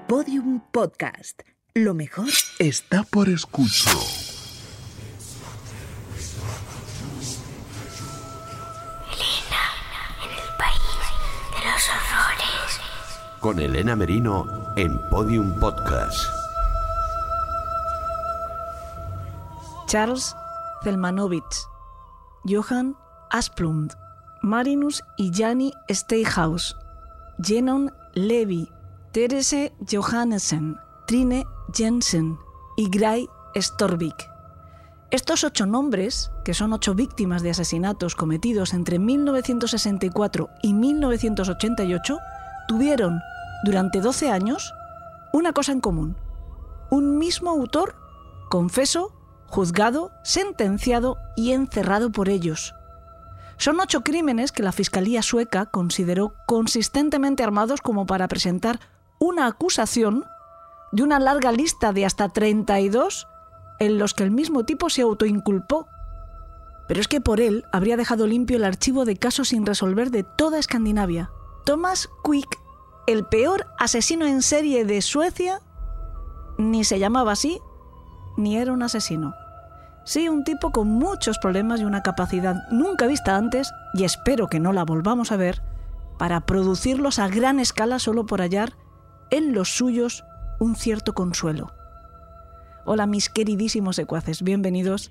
Podium Podcast. Lo mejor está por escuchar. Elena en el país de los horrores. Con Elena Merino en Podium Podcast. Charles Zelmanovich, Johan Asplund, Marinus y Jani Steyhaus, Jenon Levi, Therese Johannessen, Trine Jensen y Gray Storvik. Estos 8 nombres, que son 8 víctimas de asesinatos cometidos entre 1964 y 1988, tuvieron durante 12 años una cosa en común: un mismo autor confeso, juzgado, sentenciado y encerrado por ellos. Son 8 crímenes que la Fiscalía sueca consideró consistentemente armados como para presentar una acusación de una larga lista de hasta 32 en los que el mismo tipo se autoinculpó. Pero es que por él habría dejado limpio el archivo de casos sin resolver de toda Escandinavia. Thomas Quick, el peor asesino en serie de Suecia, ni se llamaba así, ni era un asesino. Sí, un tipo con muchos problemas y una capacidad nunca vista antes, y espero que no la volvamos a ver, para producirlos a gran escala solo por hallar en los suyos un cierto consuelo. Hola mis queridísimos secuaces, bienvenidos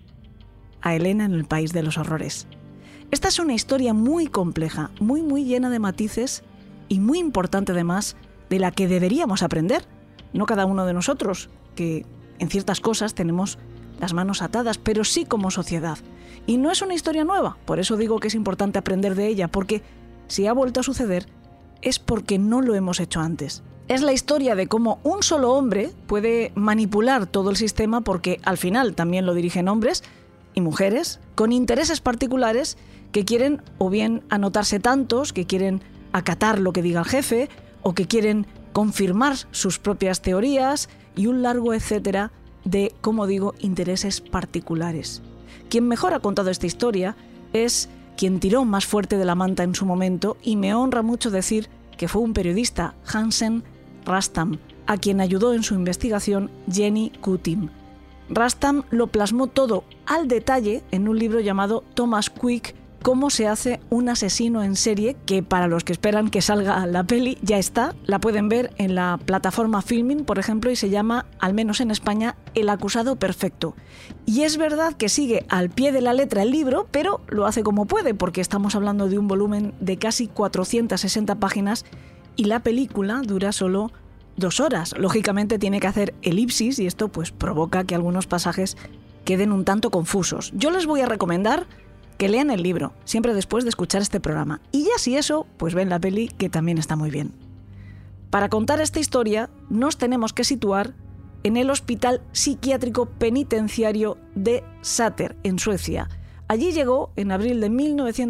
a Elena en el país de los horrores. Esta es una historia muy compleja, muy llena de matices y muy importante además, de la que deberíamos aprender. No cada uno de nosotros, que en ciertas cosas tenemos las manos atadas, pero sí como sociedad. Y no es una historia nueva, por eso digo que es importante aprender de ella, porque si ha vuelto a suceder es porque no lo hemos hecho antes. Es la historia de cómo un solo hombre puede manipular todo el sistema, porque al final también lo dirigen hombres y mujeres con intereses particulares que quieren o bien anotarse tantos, que quieren acatar lo que diga el jefe, o que quieren confirmar sus propias teorías y un largo etcétera de, como digo, intereses particulares. Quien mejor ha contado esta historia es quien tiró más fuerte de la manta en su momento, y me honra mucho decir que fue un periodista, Hansen Rastam, a quien ayudó en su investigación Jenny Kutim. Rastam lo plasmó todo al detalle en un libro llamado Thomas Quick, cómo se hace un asesino en serie, que para los que esperan que salga la peli ya está, la pueden ver en la plataforma Filmin, por ejemplo, y se llama, al menos en España, El acusado perfecto. Y es verdad que sigue al pie de la letra el libro, pero lo hace como puede, porque estamos hablando de un volumen de casi 460 páginas y la película dura solo 2 horas. Lógicamente tiene que hacer elipsis y esto pues provoca que algunos pasajes queden un tanto confusos. Yo les voy a recomendar que lean el libro, siempre después de escuchar este programa. Y ya si eso, pues ven la peli, que también está muy bien. Para contar esta historia, nos tenemos que situar en el Hospital Psiquiátrico Penitenciario de Säter, en Suecia. Allí llegó, en abril de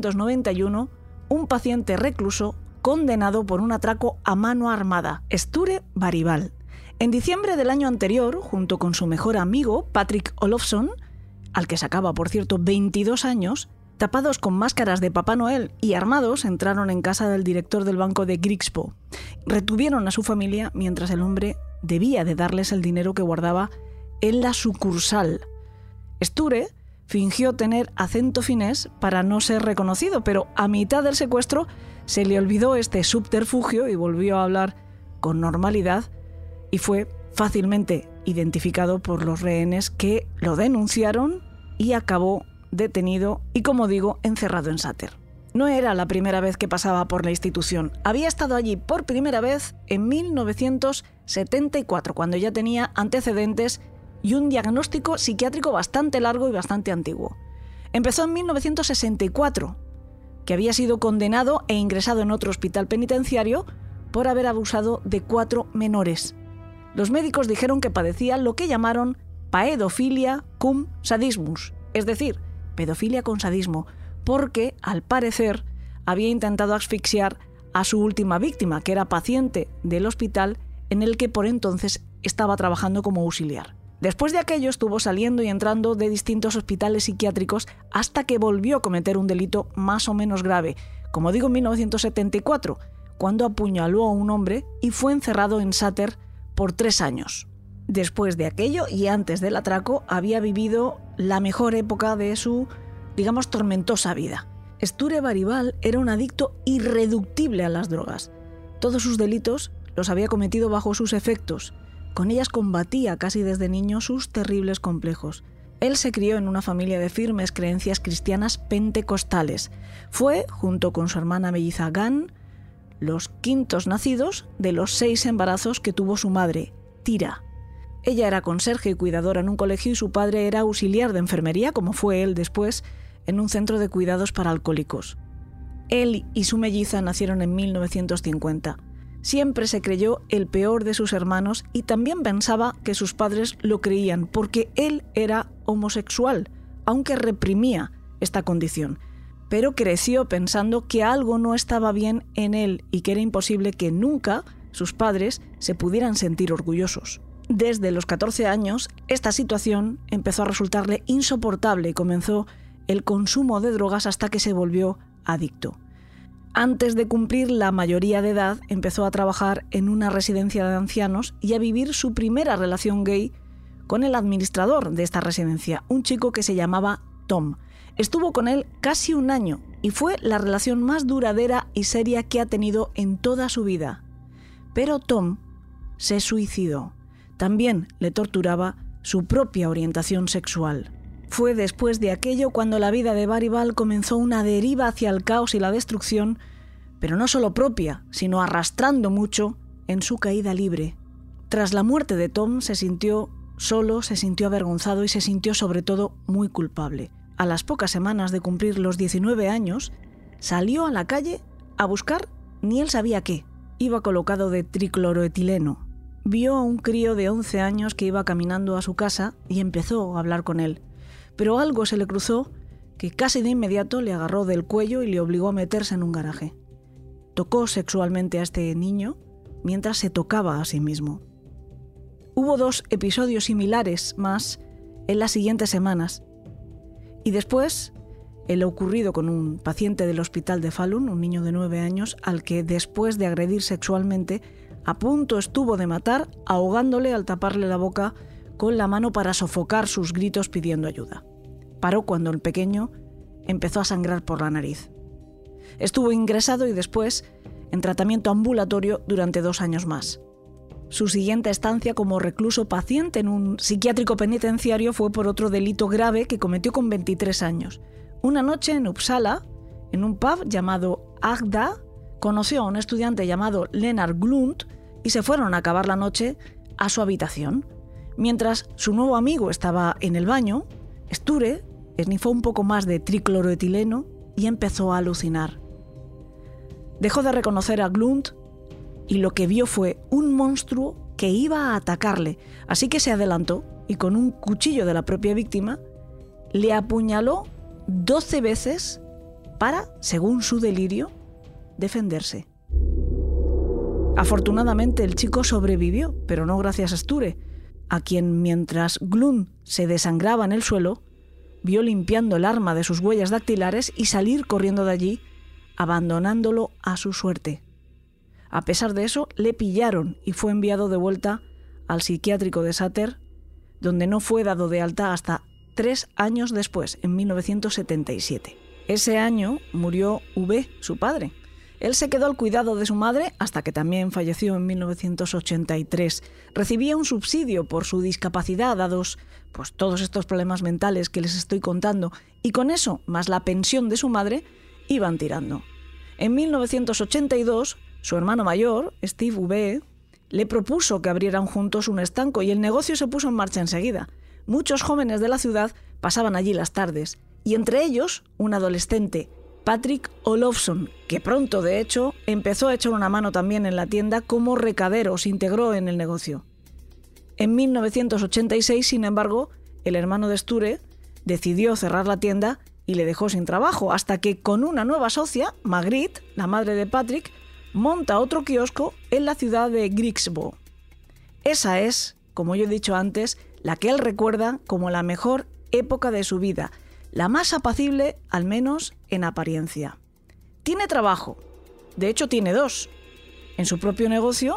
1991, un paciente recluso condenado por un atraco a mano armada, Sture Barival. En diciembre del año anterior, junto con su mejor amigo, Patrick Olofsson, al que sacaba, por cierto, 22 años, tapados con máscaras de Papá Noel y armados, entraron en casa del director del banco de Grigsbo. Retuvieron a su familia mientras el hombre debía de darles el dinero que guardaba en la sucursal. Sture fingió tener acento finés para no ser reconocido, pero a mitad del secuestro se le olvidó este subterfugio y volvió a hablar con normalidad, y fue fácilmente identificado por los rehenes, que lo denunciaron, y acabó detenido y, como digo, encerrado en Säter. No era la primera vez que pasaba por la institución. Había estado allí por primera vez en 1974, cuando ya tenía antecedentes y un diagnóstico psiquiátrico bastante largo y bastante antiguo. Empezó en 1964, que había sido condenado e ingresado en otro hospital penitenciario por haber abusado de 4 menores. Los médicos dijeron que padecía lo que llamaron paedofilia cum sadismus, es decir, pedofilia con sadismo, porque, al parecer, había intentado asfixiar a su última víctima, que era paciente del hospital en el que por entonces estaba trabajando como auxiliar. Después de aquello estuvo saliendo y entrando de distintos hospitales psiquiátricos hasta que volvió a cometer un delito más o menos grave, como digo, en 1974, cuando apuñaló a un hombre y fue encerrado en Säter por 3 años. Después de aquello y antes del atraco, había vivido la mejor época de su, digamos, tormentosa vida. Sture Barival era un adicto irreductible a las drogas. Todos sus delitos los había cometido bajo sus efectos. Con ellas combatía casi desde niño sus terribles complejos. Él se crió en una familia de firmes creencias cristianas pentecostales. Fue, junto con su hermana melliza Gan, los quintos nacidos de los 6 embarazos que tuvo su madre, Tira. Ella era conserje y cuidadora en un colegio y su padre era auxiliar de enfermería, como fue él después, en un centro de cuidados para alcohólicos. Él y su melliza nacieron en 1950. Siempre se creyó el peor de sus hermanos y también pensaba que sus padres lo creían porque él era homosexual, aunque reprimía esta condición. Pero creció pensando que algo no estaba bien en él y que era imposible que nunca sus padres se pudieran sentir orgullosos. Desde los 14 años, esta situación empezó a resultarle insoportable y comenzó el consumo de drogas hasta que se volvió adicto. Antes de cumplir la mayoría de edad, empezó a trabajar en una residencia de ancianos y a vivir su primera relación gay con el administrador de esta residencia, un chico que se llamaba Tom. Estuvo con él casi 1 año y fue la relación más duradera y seria que ha tenido en toda su vida. Pero Tom se suicidó. También le torturaba su propia orientación sexual. Fue después de aquello cuando la vida de Barival comenzó una deriva hacia el caos y la destrucción, pero no solo propia, sino arrastrando mucho en su caída libre. Tras la muerte de Tom se sintió solo, se sintió avergonzado y se sintió sobre todo muy culpable. A las pocas semanas de cumplir los 19 años, salió a la calle a buscar ni él sabía qué. Iba colocado de tricloroetileno. Vio a un crío de 11 años que iba caminando a su casa y empezó a hablar con él. Pero algo se le cruzó que casi de inmediato le agarró del cuello y le obligó a meterse en un garaje. Tocó sexualmente a este niño mientras se tocaba a sí mismo. Hubo 2 episodios similares más en las siguientes semanas. Y después, el ocurrido con un paciente del hospital de Falun, un niño de 9 años, al que después de agredir sexualmente, a punto estuvo de matar, ahogándole al taparle la boca con la mano para sofocar sus gritos pidiendo ayuda. Paró cuando el pequeño empezó a sangrar por la nariz. Estuvo ingresado y después en tratamiento ambulatorio durante 2 años más. Su siguiente estancia como recluso paciente en un psiquiátrico penitenciario fue por otro delito grave que cometió con 23 años. Una noche en Uppsala, en un pub llamado Agda, conoció a un estudiante llamado Lennart Glund y se fueron a acabar la noche a su habitación. Mientras su nuevo amigo estaba en el baño, Sture esnifó un poco más de tricloroetileno y empezó a alucinar. Dejó de reconocer a Glund y lo que vio fue un monstruo que iba a atacarle, así que se adelantó y con un cuchillo de la propia víctima le apuñaló 12 veces para, según su delirio, defenderse. Afortunadamente el chico sobrevivió, pero no gracias a Sture, a quien mientras Glund se desangraba en el suelo, vio limpiando el arma de sus huellas dactilares y salir corriendo de allí, abandonándolo a su suerte. A pesar de eso, le pillaron y fue enviado de vuelta al psiquiátrico de Säter, donde no fue dado de alta hasta 3 años después, en 1977. Ese año murió V, su padre. Él se quedó al cuidado de su madre hasta que también falleció en 1983. Recibía un subsidio por su discapacidad, dados todos estos problemas mentales que les estoy contando, y con eso, más la pensión de su madre, iban tirando. En 1982, su hermano mayor, Steve V., le propuso que abrieran juntos un estanco y el negocio se puso en marcha enseguida. Muchos jóvenes de la ciudad pasaban allí las tardes, y entre ellos un adolescente, Patrick Olofsson, que pronto, de hecho, empezó a echar una mano también en la tienda como recadero, se integró en el negocio. En 1986, sin embargo, el hermano de Sture decidió cerrar la tienda y le dejó sin trabajo, hasta que con una nueva socia, Margrit, la madre de Patrick, monta otro kiosco en la ciudad de Grycksbo. Esa es, como yo he dicho antes, la que él recuerda como la mejor época de su vida, la más apacible, al menos en apariencia. Tiene trabajo, de hecho tiene 2, en su propio negocio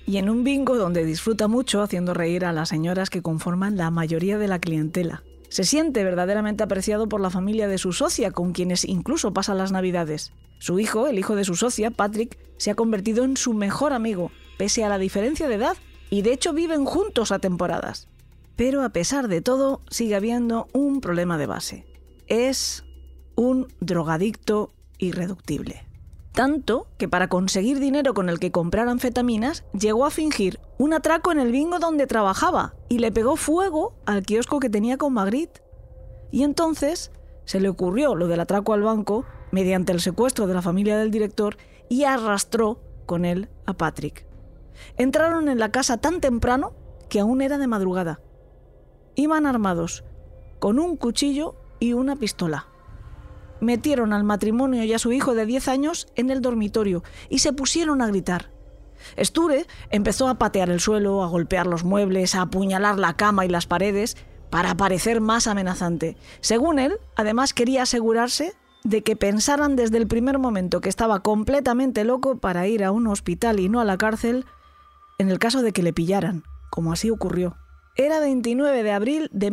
y en un bingo donde disfruta mucho haciendo reír a las señoras que conforman la mayoría de la clientela. Se siente verdaderamente apreciado por la familia de su socia, con quienes incluso pasa las Navidades. Su hijo, el hijo de su socia, Patrick, se ha convertido en su mejor amigo, pese a la diferencia de edad, y de hecho viven juntos a temporadas. Pero a pesar de todo, sigue habiendo un problema de base. Es un drogadicto irreductible. Tanto que para conseguir dinero con el que comprar anfetaminas, llegó a fingir un atraco en el bingo donde trabajaba y le pegó fuego al kiosco que tenía con Magritte. Y entonces se le ocurrió lo del atraco al banco mediante el secuestro de la familia del director y arrastró con él a Patrick. Entraron en la casa tan temprano que aún era de madrugada. Iban armados, con un cuchillo y una pistola. Metieron al matrimonio y a su hijo de 10 años en el dormitorio y se pusieron a gritar. Sture empezó a patear el suelo, a golpear los muebles, a apuñalar la cama y las paredes para parecer más amenazante. Según él, además quería asegurarse de que pensaran desde el primer momento que estaba completamente loco para ir a un hospital y no a la cárcel en el caso de que le pillaran, como así ocurrió. Era 29 de abril de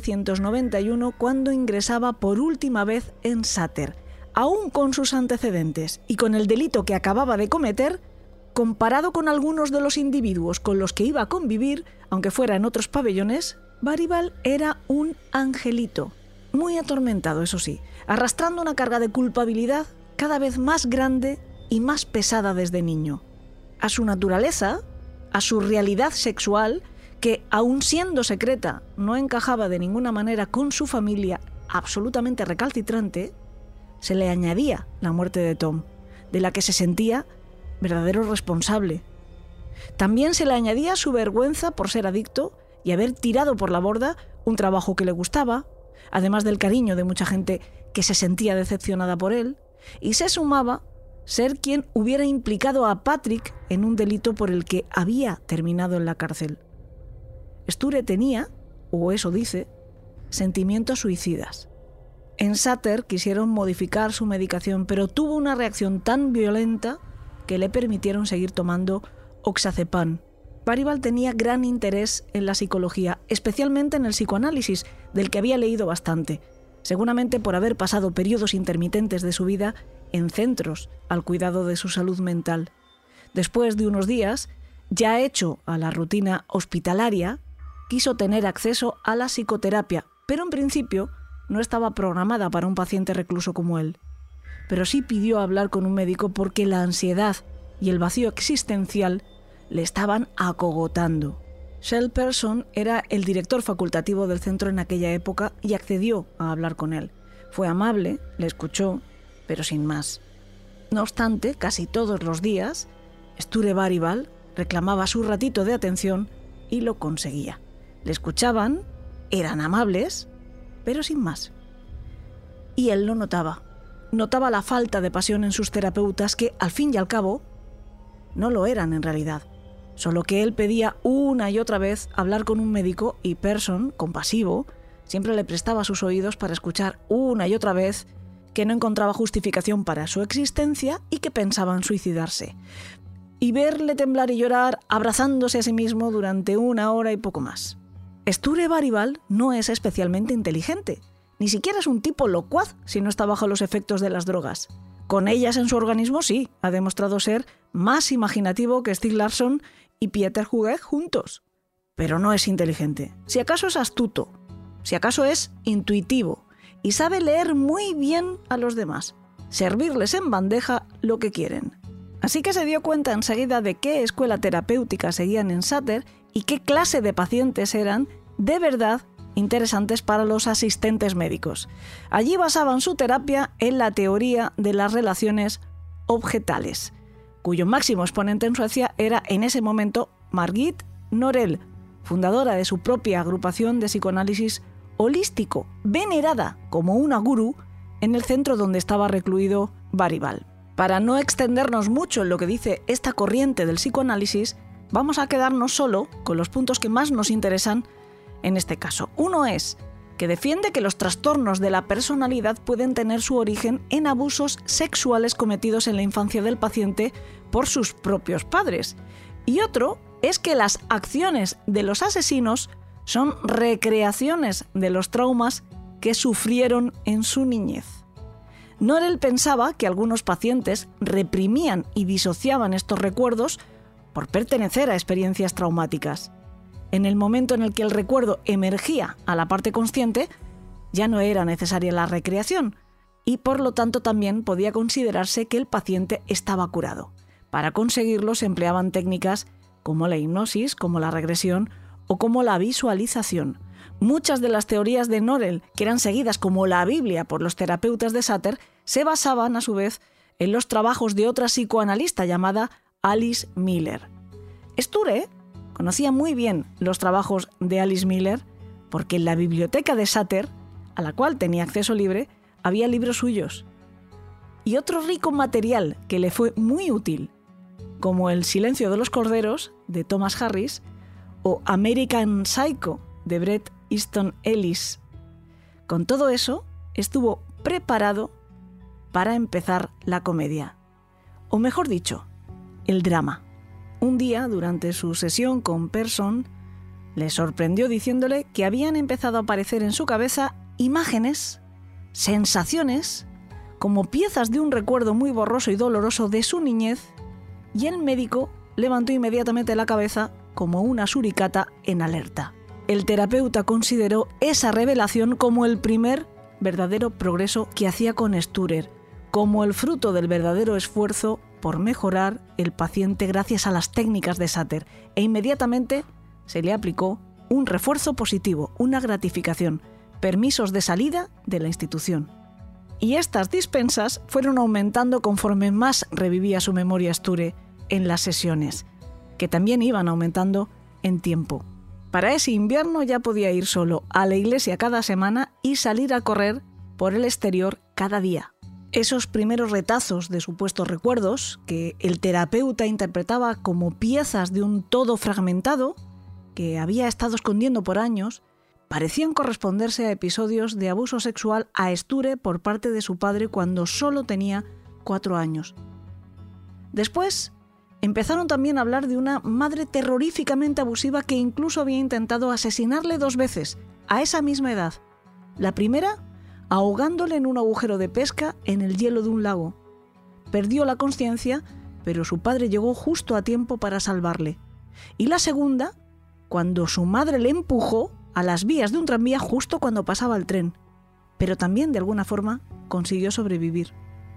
1991 cuando ingresaba por última vez en Sater, aún con sus antecedentes y con el delito que acababa de cometer. Comparado con algunos de los individuos con los que iba a convivir, aunque fuera en otros pabellones, Barival era un angelito, muy atormentado, eso sí, arrastrando una carga de culpabilidad cada vez más grande y más pesada desde niño. A su naturaleza, a su realidad sexual, que, aun siendo secreta, no encajaba de ninguna manera con su familia absolutamente recalcitrante, se le añadía la muerte de Tom, de la que se sentía verdadero responsable. También se le añadía su vergüenza por ser adicto y haber tirado por la borda un trabajo que le gustaba, además del cariño de mucha gente que se sentía decepcionada por él, y se sumaba ser quien hubiera implicado a Patrick en un delito por el que había terminado en la cárcel. Sture tenía, o eso dice, sentimientos suicidas. En Sater quisieron modificar su medicación, pero tuvo una reacción tan violenta que le permitieron seguir tomando oxazepam. Barival tenía gran interés en la psicología, especialmente en el psicoanálisis, del que había leído bastante, seguramente por haber pasado periodos intermitentes de su vida en centros al cuidado de su salud mental. Después de unos días, ya hecho a la rutina hospitalaria, quiso tener acceso a la psicoterapia, pero en principio no estaba programada para un paciente recluso como él. Pero sí pidió hablar con un médico porque la ansiedad y el vacío existencial le estaban acogotando. Shel Person era el director facultativo del centro en aquella época y accedió a hablar con él. Fue amable, le escuchó, pero sin más. No obstante, casi todos los días, Sture Barival reclamaba su ratito de atención y lo conseguía. Le escuchaban, eran amables, pero sin más. Y él lo notaba. Notaba la falta de pasión en sus terapeutas que, al fin y al cabo, no lo eran en realidad. Solo que él pedía una y otra vez hablar con un médico y Person, compasivo, siempre le prestaba sus oídos para escuchar una y otra vez que no encontraba justificación para su existencia y que pensaba en suicidarse. Y verle temblar y llorar abrazándose a sí mismo durante 1 hora y poco más. Sture Barival no es especialmente inteligente, ni siquiera es un tipo locuaz si no está bajo los efectos de las drogas. Con ellas en su organismo sí, ha demostrado ser más imaginativo que Stieg Larsson y Pieter Huguet juntos. Pero no es inteligente. Si acaso es astuto, si acaso es intuitivo y sabe leer muy bien a los demás, servirles en bandeja lo que quieren. Así que se dio cuenta enseguida de qué escuela terapéutica seguían en Sater y qué clase de pacientes eran de verdad interesantes para los asistentes médicos. Allí basaban su terapia en la teoría de las relaciones objetales, cuyo máximo exponente en Suecia era en ese momento Margit Norell, fundadora de su propia agrupación de psicoanálisis holístico, venerada como una gurú en el centro donde estaba recluido Barival. Para no extendernos mucho en lo que dice esta corriente del psicoanálisis, vamos a quedarnos solo con los puntos que más nos interesan en este caso. Uno es que defiende que los trastornos de la personalidad pueden tener su origen en abusos sexuales cometidos en la infancia del paciente por sus propios padres. Y otro es que las acciones de los asesinos son recreaciones de los traumas que sufrieron en su niñez. Norel pensaba que algunos pacientes reprimían y disociaban estos recuerdos por pertenecer a experiencias traumáticas. En el momento en el que el recuerdo emergía a la parte consciente, ya no era necesaria la recreación y por lo tanto también podía considerarse que el paciente estaba curado. Para conseguirlo se empleaban técnicas como la hipnosis, como la regresión o como la visualización. Muchas de las teorías de Norel, que eran seguidas como la Biblia por los terapeutas de Satter, se basaban a su vez en los trabajos de otra psicoanalista llamada Alice Miller. Sture conocía muy bien los trabajos de Alice Miller porque en la biblioteca de Satter, a la cual tenía acceso libre, había libros suyos. Y otro rico material que le fue muy útil, como El silencio de los corderos, de Thomas Harris, o American Psycho, de Bret Easton Ellis. Con todo eso, estuvo preparado para empezar la comedia. O mejor dicho, el drama. Un día, durante su sesión con Person, le sorprendió diciéndole que habían empezado a aparecer en su cabeza imágenes, sensaciones, como piezas de un recuerdo muy borroso y doloroso de su niñez, y el médico levantó inmediatamente la cabeza como una suricata en alerta. El terapeuta consideró esa revelación como el primer verdadero progreso que hacía con Sturer, como el fruto del verdadero esfuerzo por mejorar el paciente gracias a las técnicas de Satter, e inmediatamente se le aplicó un refuerzo positivo, una gratificación, permisos de salida de la institución. Y estas dispensas fueron aumentando conforme más revivía su memoria Sture en las sesiones, que también iban aumentando en tiempo. Para ese invierno ya podía ir solo a la iglesia cada semana y salir a correr por el exterior cada día. Esos primeros retazos de supuestos recuerdos, que el terapeuta interpretaba como piezas de un todo fragmentado, que había estado escondiendo por años, parecían corresponderse a episodios de abuso sexual a Sture por parte de su padre cuando solo tenía 4 años. Después, empezaron también a hablar de una madre terroríficamente abusiva que incluso había intentado asesinarle 2 veces, a esa misma edad. La primera, ahogándole en un agujero de pesca en el hielo de un lago. Perdió la consciencia, pero su padre llegó justo a tiempo para salvarle. Y la segunda, cuando su madre le empujó a las vías de un tranvía justo cuando pasaba el tren, pero también de alguna forma consiguió sobrevivir.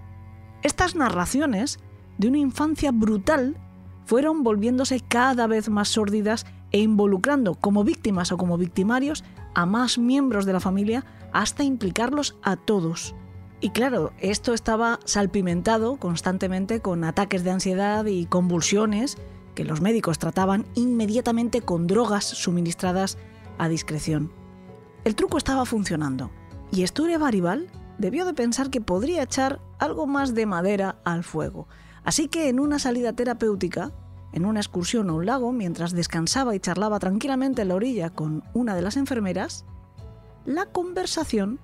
Estas narraciones de una infancia brutal fueron volviéndose cada vez más sórdidas e involucrando como víctimas o como victimarios a más miembros de la familia hasta implicarlos a todos. Y claro, esto estaba salpimentado constantemente con ataques de ansiedad y convulsiones que los médicos trataban inmediatamente con drogas suministradas a discreción. El truco estaba funcionando y Sture Barival debió de pensar que podría echar algo más de madera al fuego. Así que en una salida terapéutica, en una excursión a un lago, mientras descansaba y charlaba tranquilamente en la orilla con una de las enfermeras, la conversación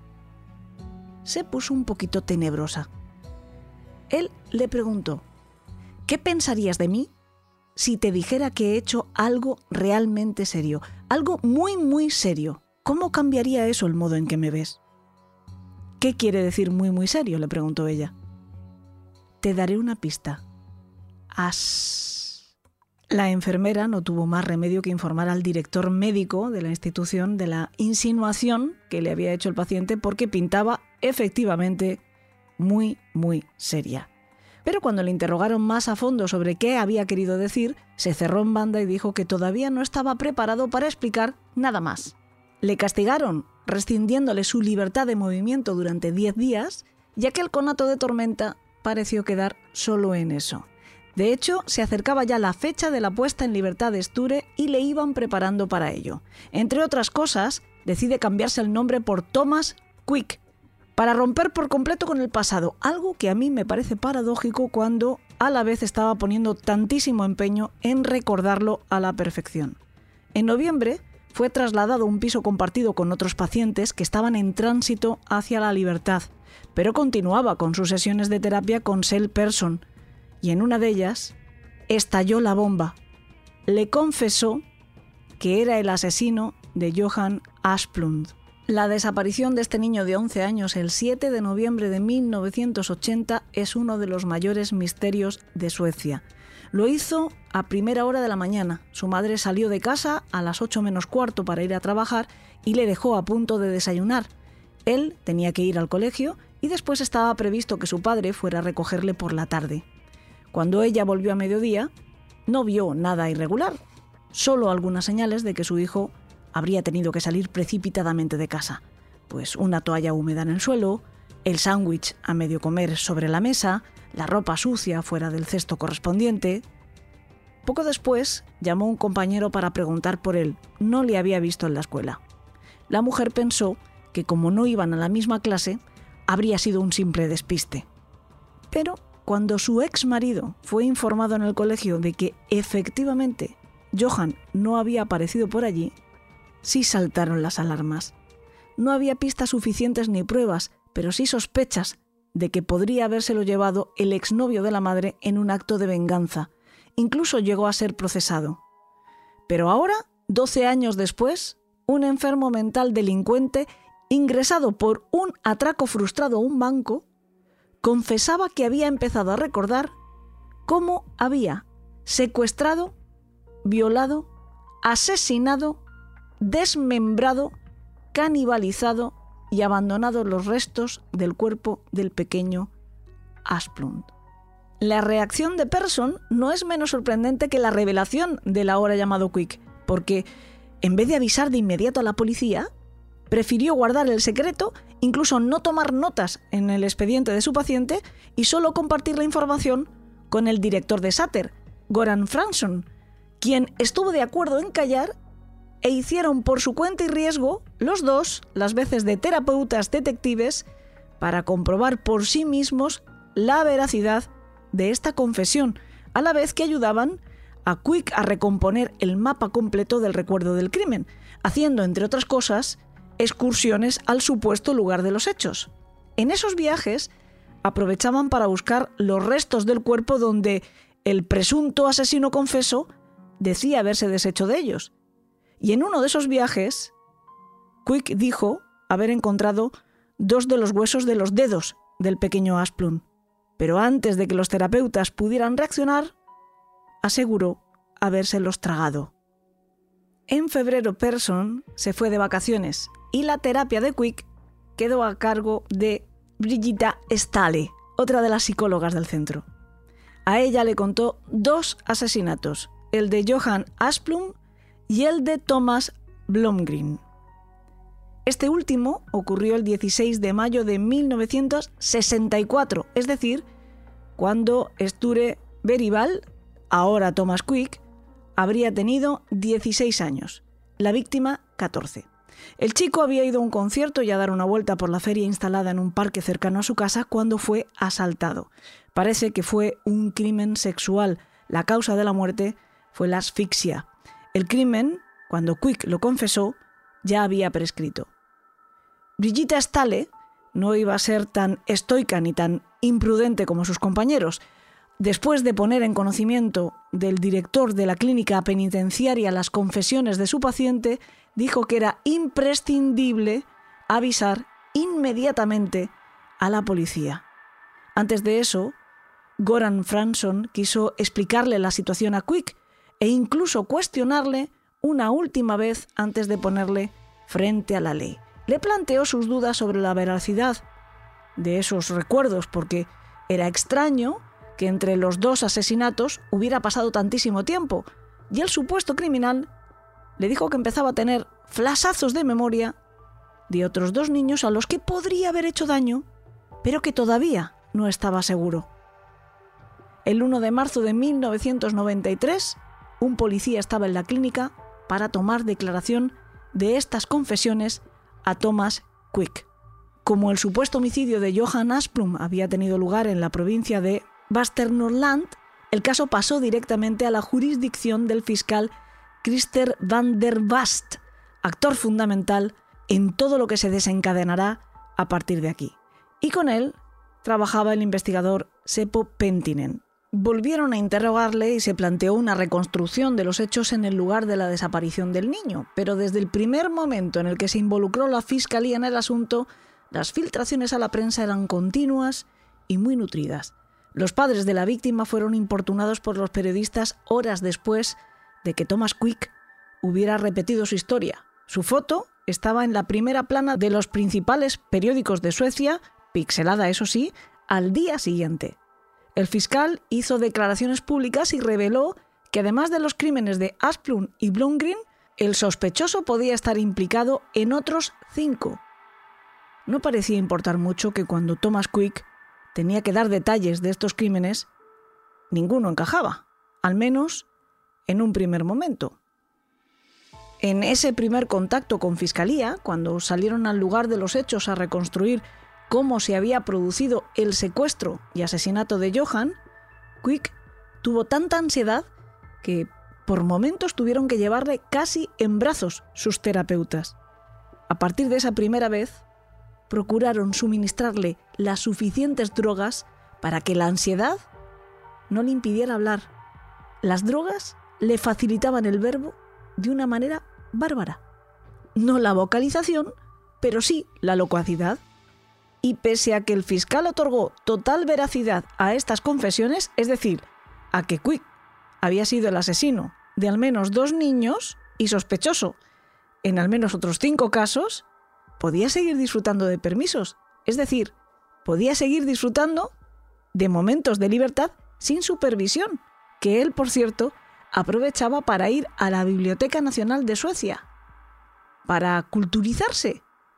se puso un poquito tenebrosa. Él le preguntó: ¿qué pensarías de mí si te dijera que he hecho algo realmente serio? Algo muy, muy serio. ¿Cómo cambiaría eso el modo en que me ves? ¿Qué quiere decir muy, muy serio?, le preguntó ella. Te daré una pista. La enfermera no tuvo más remedio que informar al director médico de la institución de la insinuación que le había hecho el paciente porque pintaba efectivamente muy, muy seria. Pero cuando le interrogaron más a fondo sobre qué había querido decir, se cerró en banda y dijo que todavía no estaba preparado para explicar nada más. Le castigaron rescindiéndole su libertad de movimiento durante 10 días, ya que el conato de tormenta pareció quedar solo en eso. De hecho, se acercaba ya la fecha de la puesta en libertad de Sture y le iban preparando para ello. Entre otras cosas, decide cambiarse el nombre por Thomas Quick, para romper por completo con el pasado, algo que a mí me parece paradójico cuando a la vez estaba poniendo tantísimo empeño en recordarlo a la perfección. En noviembre fue trasladado a un piso compartido con otros pacientes que estaban en tránsito hacia la libertad, pero continuaba con sus sesiones de terapia con Sel Person, y en una de ellas estalló la bomba le confesó que era el asesino de Johan Asplund. La desaparición de este niño de 11 años el 7 de noviembre de 1980 es uno de los mayores misterios de Suecia. Lo hizo a primera hora de la mañana. Su madre salió de casa a las 8 menos cuarto para ir a trabajar y le dejó a punto de desayunar. Él tenía que ir al colegio y después estaba previsto que su padre fuera a recogerle por la tarde. Cuando ella volvió a mediodía, no vio nada irregular, solo algunas señales de que su hijo habría tenido que salir precipitadamente de casa. Pues una toalla húmeda en el suelo, el sándwich a medio comer sobre la mesa, la ropa sucia fuera del cesto correspondiente. Poco después, llamó un compañero para preguntar por él. No le había visto en la escuela. La mujer pensó que como no iban a la misma clase, habría sido un simple despiste. Pero cuando su ex marido fue informado en el colegio de que efectivamente Johan no había aparecido por allí, sí saltaron las alarmas. No había pistas suficientes ni pruebas, pero sí sospechas de que podría habérselo llevado el exnovio de la madre en un acto de venganza. Incluso llegó a ser procesado. Pero ahora, 12 años después, un enfermo mental delincuente, ingresado por un atraco frustrado a un banco, confesaba que había empezado a recordar cómo había secuestrado, violado, asesinado, desmembrado, canibalizado y abandonado los restos del cuerpo del pequeño Asplund. La reacción de Persson no es menos sorprendente que la revelación del ahora llamado Quick, porque en vez de avisar de inmediato a la policía, prefirió guardar el secreto, incluso no tomar notas en el expediente de su paciente y solo compartir la información con el director de Säter, Göran Fransson, quien estuvo de acuerdo en callar e hicieron por su cuenta y riesgo los dos las veces de terapeutas detectives para comprobar por sí mismos la veracidad de esta confesión, a la vez que ayudaban a Quick a recomponer el mapa completo del recuerdo del crimen, haciendo, entre otras cosas, excursiones al supuesto lugar de los hechos. En esos viajes aprovechaban para buscar los restos del cuerpo donde el presunto asesino confeso decía haberse deshecho de ellos. Y en uno de esos viajes, Quick dijo haber encontrado 2 de los huesos de los dedos del pequeño Asplund. Pero antes de que los terapeutas pudieran reaccionar, aseguró habérselos tragado. En febrero Persson se fue de vacaciones y la terapia de Quick quedó a cargo de Brigitta Ståhle, otra de las psicólogas del centro. A ella le contó 2 asesinatos, el de Johan Asplund y el de Thomas Blomgren. Este último ocurrió el 16 de mayo de 1964, es decir, cuando Sture Bergvall, ahora Thomas Quick, habría tenido 16 años, la víctima 14. El chico había ido a un concierto y a dar una vuelta por la feria instalada en un parque cercano a su casa cuando fue asaltado. Parece que fue un crimen sexual. La causa de la muerte fue la asfixia. El crimen, cuando Quick lo confesó, ya había prescrito. Brigitta Ståhle no iba a ser tan estoica ni tan imprudente como sus compañeros. Después de poner en conocimiento del director de la clínica penitenciaria las confesiones de su paciente, dijo que era imprescindible avisar inmediatamente a la policía. Antes de eso, Göran Fransson quiso explicarle la situación a Quick e incluso cuestionarle una última vez antes de ponerle frente a la ley. Le planteó sus dudas sobre la veracidad de esos recuerdos, porque era extraño que entre los 2 asesinatos hubiera pasado tantísimo tiempo, y el supuesto criminal le dijo que empezaba a tener flashazos de memoria de otros 2 niños a los que podría haber hecho daño, pero que todavía no estaba seguro. El 1 de marzo de 1993, un policía estaba en la clínica para tomar declaración de estas confesiones a Thomas Quick. Como el supuesto homicidio de Johan Asplund había tenido lugar en la provincia de Västernorrland, el caso pasó directamente a la jurisdicción del fiscal Christer van der Vast, actor fundamental en todo lo que se desencadenará a partir de aquí. Y con él trabajaba el investigador Seppo Penttinen. Volvieron a interrogarle y se planteó una reconstrucción de los hechos en el lugar de la desaparición del niño, pero desde el primer momento en el que se involucró la Fiscalía en el asunto, las filtraciones a la prensa eran continuas y muy nutridas. Los padres de la víctima fueron importunados por los periodistas horas después de que Thomas Quick hubiera repetido su historia. Su foto estaba en la primera plana de los principales periódicos de Suecia, pixelada eso sí, al día siguiente. El fiscal hizo declaraciones públicas y reveló que además de los crímenes de Asplund y Blomgren, el sospechoso podía estar implicado en otros 5. No parecía importar mucho que cuando Thomas Quick tenía que dar detalles de estos crímenes, ninguno encajaba, al menos en un primer momento. En ese primer contacto con Fiscalía, cuando salieron al lugar de los hechos a reconstruir cómo se había producido el secuestro y asesinato de Johan, Quick tuvo tanta ansiedad que por momentos tuvieron que llevarle casi en brazos sus terapeutas. A partir de esa primera vez, procuraron suministrarle las suficientes drogas para que la ansiedad no le impidiera hablar. Las drogas le facilitaban el verbo de una manera bárbara. No la vocalización, pero sí la locuacidad. Y pese a que el fiscal otorgó total veracidad a estas confesiones, es decir, a que Quick había sido el asesino de al menos 2 niños y sospechoso en al menos otros 5 casos, podía seguir disfrutando de permisos, es decir, podía seguir disfrutando de momentos de libertad sin supervisión, que él, por cierto, aprovechaba para ir a la Biblioteca Nacional de Suecia. ¿Para culturizarse?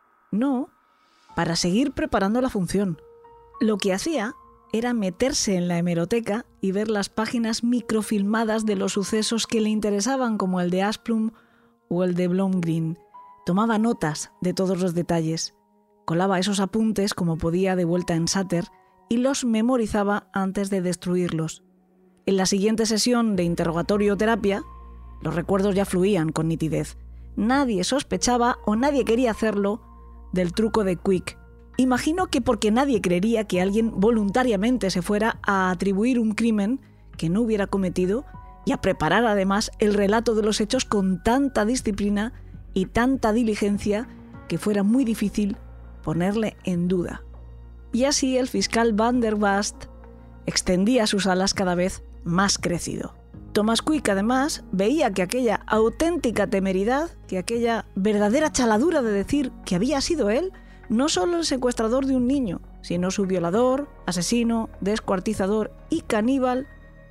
No, para seguir preparando la función. Lo que hacía era meterse en la hemeroteca y ver las páginas microfilmadas de los sucesos que le interesaban, como el de Asplund o el de Blomgren. Tomaba notas de todos los detalles, colaba esos apuntes como podía de vuelta en Sater y los memorizaba antes de destruirlos. En la siguiente sesión de interrogatorio o terapia, los recuerdos ya fluían con nitidez. Nadie sospechaba o nadie quería hacerlo del truco de Quick. Imagino que porque nadie creería que alguien voluntariamente se fuera a atribuir un crimen que no hubiera cometido y a preparar además el relato de los hechos con tanta disciplina y tanta diligencia que fuera muy difícil ponerle en duda. Y así el fiscal Van der Bast extendía sus alas cada vez más crecido. Thomas Quick además veía que aquella auténtica temeridad, que aquella verdadera chaladura de decir que había sido él, no solo el secuestrador de un niño, sino su violador, asesino, descuartizador y caníbal,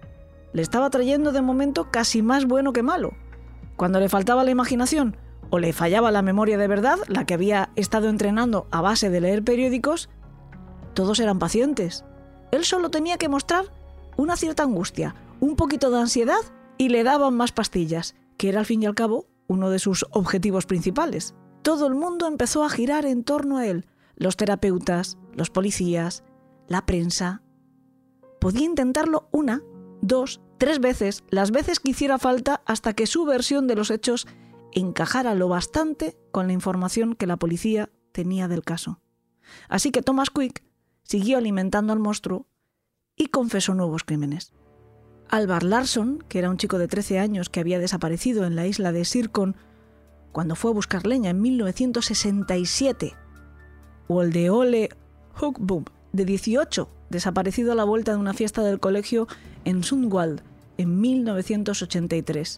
le estaba trayendo de momento casi más bueno que malo. Cuando le faltaba la imaginación o le fallaba la memoria de verdad, la que había estado entrenando a base de leer periódicos, todos eran pacientes. Él solo tenía que mostrar una cierta angustia, un poquito de ansiedad y le daban más pastillas, que era al fin y al cabo uno de sus objetivos principales. Todo el mundo empezó a girar en torno a él, los terapeutas, los policías, la prensa. Podía intentarlo 1, 2, 3 veces, las veces que hiciera falta, hasta que su versión de los hechos encajara lo bastante con la información que la policía tenía del caso. Así que Thomas Quick siguió alimentando al monstruo y confesó nuevos crímenes. Alvar Larsson, que era un chico de 13 años que había desaparecido en la isla de Sirkon cuando fue a buscar leña en 1967, o el de Ole Huckbom, de 18, desaparecido a la vuelta de una fiesta del colegio en Sundwald en 1983.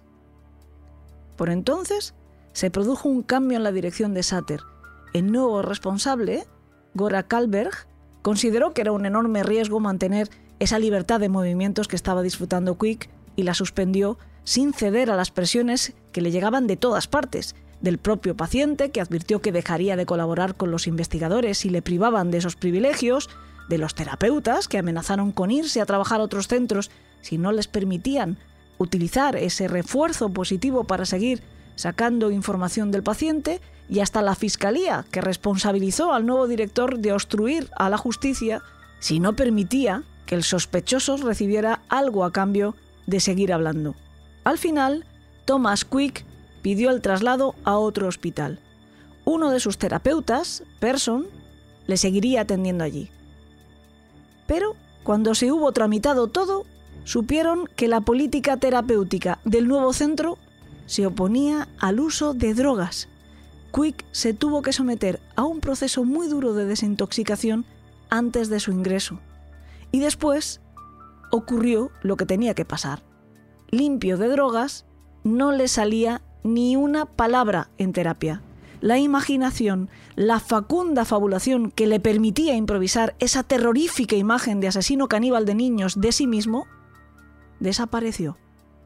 Por entonces se produjo un cambio en la dirección de Sater. El nuevo responsable, Gora Kalberg, consideró que era un enorme riesgo mantener esa libertad de movimientos que estaba disfrutando Quick y la suspendió sin ceder a las presiones que le llegaban de todas partes, del propio paciente, que advirtió que dejaría de colaborar con los investigadores si le privaban de esos privilegios, de los terapeutas, que amenazaron con irse a trabajar a otros centros si no les permitían utilizar ese refuerzo positivo para seguir sacando información del paciente, y hasta la Fiscalía, que responsabilizó al nuevo director de obstruir a la justicia si no permitía que el sospechoso recibiera algo a cambio de seguir hablando. Al final, Thomas Quick pidió el traslado a otro hospital. Uno de sus terapeutas, Persson, le seguiría atendiendo allí. Pero, cuando se hubo tramitado todo, supieron que la política terapéutica del nuevo centro se oponía al uso de drogas. Quick se tuvo que someter a un proceso muy duro de desintoxicación antes de su ingreso. Y después ocurrió lo que tenía que pasar. Limpio de drogas, no le salía ni una palabra en terapia. La imaginación, la facunda fabulación que le permitía improvisar esa terrorífica imagen de asesino caníbal de niños de sí mismo, desapareció.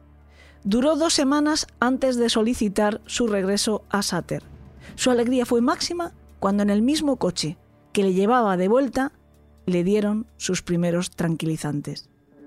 Duró 2 semanas antes de solicitar su regreso a Sutter. Su alegría fue máxima cuando en el mismo coche que le llevaba de vuelta le dieron sus primeros tranquilizantes.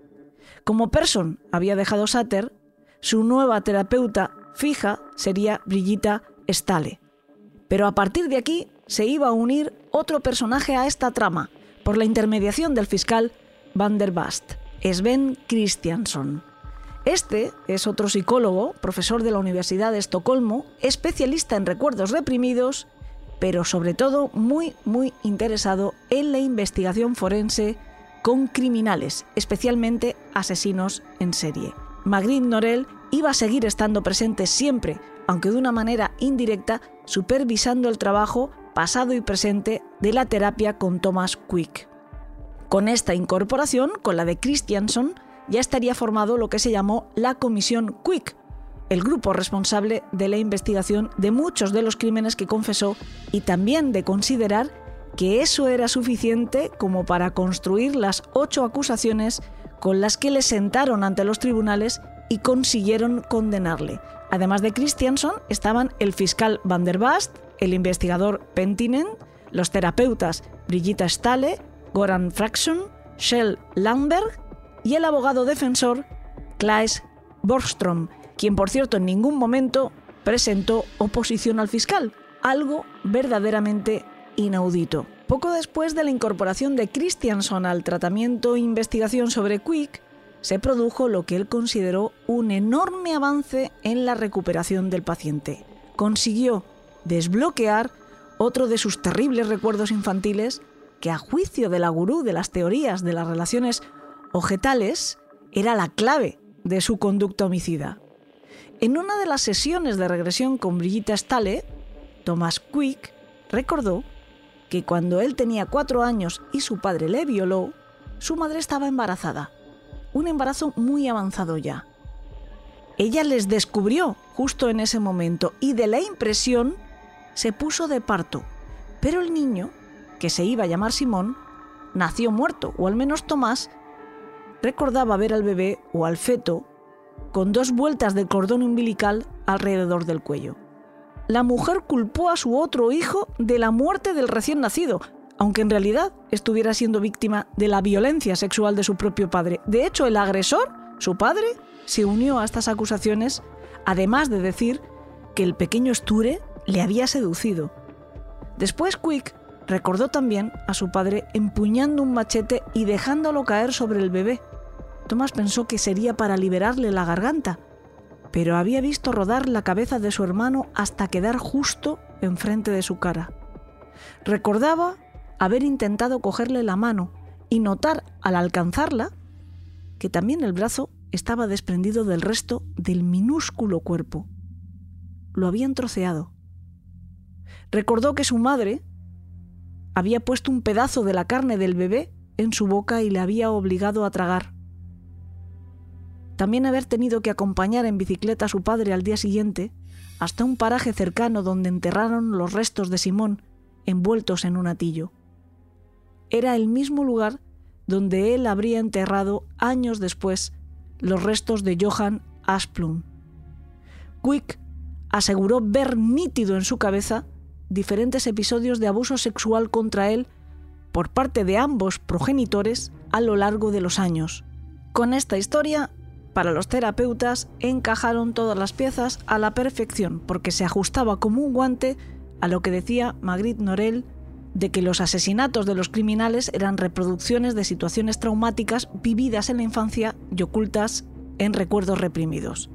Como Persson había dejado Sutter, su nueva terapeuta fija sería Brigitta Stahle. Pero a partir de aquí se iba a unir otro personaje a esta trama, por la intermediación del fiscal Van der Bast, Sven Christiansson. Este es otro psicólogo, profesor de la Universidad de Estocolmo, especialista en recuerdos reprimidos, pero sobre todo muy interesado en la investigación forense con criminales, especialmente asesinos en serie. Magritte Norell iba a seguir estando presente siempre, aunque de una manera indirecta, supervisando el trabajo pasado y presente de la terapia con Thomas Quick. Con esta incorporación, con la de Christiansson, ya estaría formado lo que se llamó la Comisión Quick, el grupo responsable de la investigación de muchos de los crímenes que confesó y también de considerar que eso era suficiente como para construir las 8 acusaciones con las que le sentaron ante los tribunales y consiguieron condenarle. Además de Christiansson estaban el fiscal Van der Bast, el investigador Penttinen, los terapeutas Brigitta Stahle, Goran Fraksson, Kjell Landberg y el abogado defensor Claes Borgström, quien por cierto en ningún momento presentó oposición al fiscal, algo verdaderamente inaudito. Poco después de la incorporación de Christiansson al tratamiento e investigación sobre Quick, se produjo lo que él consideró un enorme avance en la recuperación del paciente. Consiguió desbloquear otro de sus terribles recuerdos infantiles que, a juicio de la gurú de las teorías de las relaciones ogetales, era la clave de su conducta homicida. En una de las sesiones de regresión con Brigitta Stahle, Thomas Quick recordó que cuando él tenía 4 años y su padre le violó, su madre estaba embarazada. Un embarazo muy avanzado ya. Ella les descubrió justo en ese momento y de la impresión se puso de parto. Pero el niño, que se iba a llamar Simón, nació muerto, o al menos Tomás recordaba ver al bebé o al feto con 2 vueltas del cordón umbilical alrededor del cuello. La mujer culpó a su otro hijo de la muerte del recién nacido, aunque en realidad estuviera siendo víctima de la violencia sexual de su propio padre. De hecho, el agresor, su padre, se unió a estas acusaciones, además de decir que el pequeño Sture le había seducido. Después Quick recordó también a su padre empuñando un machete y dejándolo caer sobre el bebé. Thomas pensó que sería para liberarle la garganta, pero había visto rodar la cabeza de su hermano hasta quedar justo enfrente de su cara. Recordaba haber intentado cogerle la mano y notar al alcanzarla que también el brazo estaba desprendido del resto del minúsculo cuerpo. Lo habían troceado. Recordó que su madre había puesto un pedazo de la carne del bebé en su boca y le había obligado a tragar. También haber tenido que acompañar en bicicleta a su padre al día siguiente hasta un paraje cercano donde enterraron los restos de Simón envueltos en un hatillo. Era el mismo lugar donde él habría enterrado años después los restos de Johan Asplund. Quick aseguró ver nítido en su cabeza diferentes episodios de abuso sexual contra él por parte de ambos progenitores a lo largo de los años. Con esta historia, para los terapeutas, encajaron todas las piezas a la perfección porque se ajustaba como un guante a lo que decía Magritte Norell de que los asesinatos de los criminales eran reproducciones de situaciones traumáticas vividas en la infancia y ocultas en recuerdos reprimidos.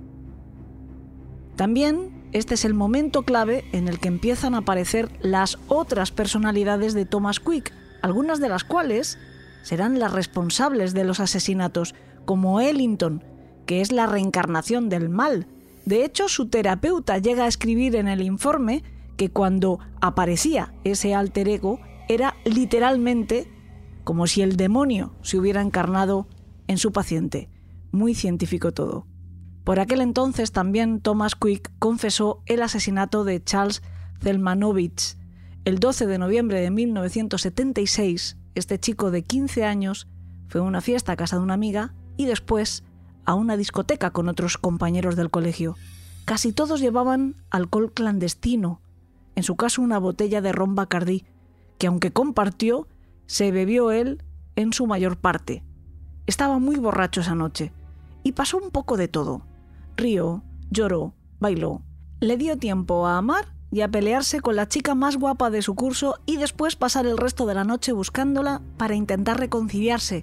También este es el momento clave en el que empiezan a aparecer las otras personalidades de Thomas Quick, algunas de las cuales serán las responsables de los asesinatos, como Ellington, que es la reencarnación del mal. De hecho, su terapeuta llega a escribir en el informe que cuando aparecía ese alter ego era literalmente como si el demonio se hubiera encarnado en su paciente. Muy científico todo. Por aquel entonces también Thomas Quick confesó el asesinato de Charles Zelmanovich. El 12 de noviembre de 1976, este chico de 15 años fue a una fiesta a casa de una amiga y después a una discoteca con otros compañeros del colegio. Casi todos llevaban alcohol clandestino, en su caso una botella de ron Bacardí, que aunque compartió, se bebió él en su mayor parte. Estaba muy borracho esa noche y pasó un poco de todo. Rió, lloró, bailó. Le dio tiempo a amar y a pelearse con la chica más guapa de su curso y después pasar el resto de la noche buscándola para intentar reconciliarse.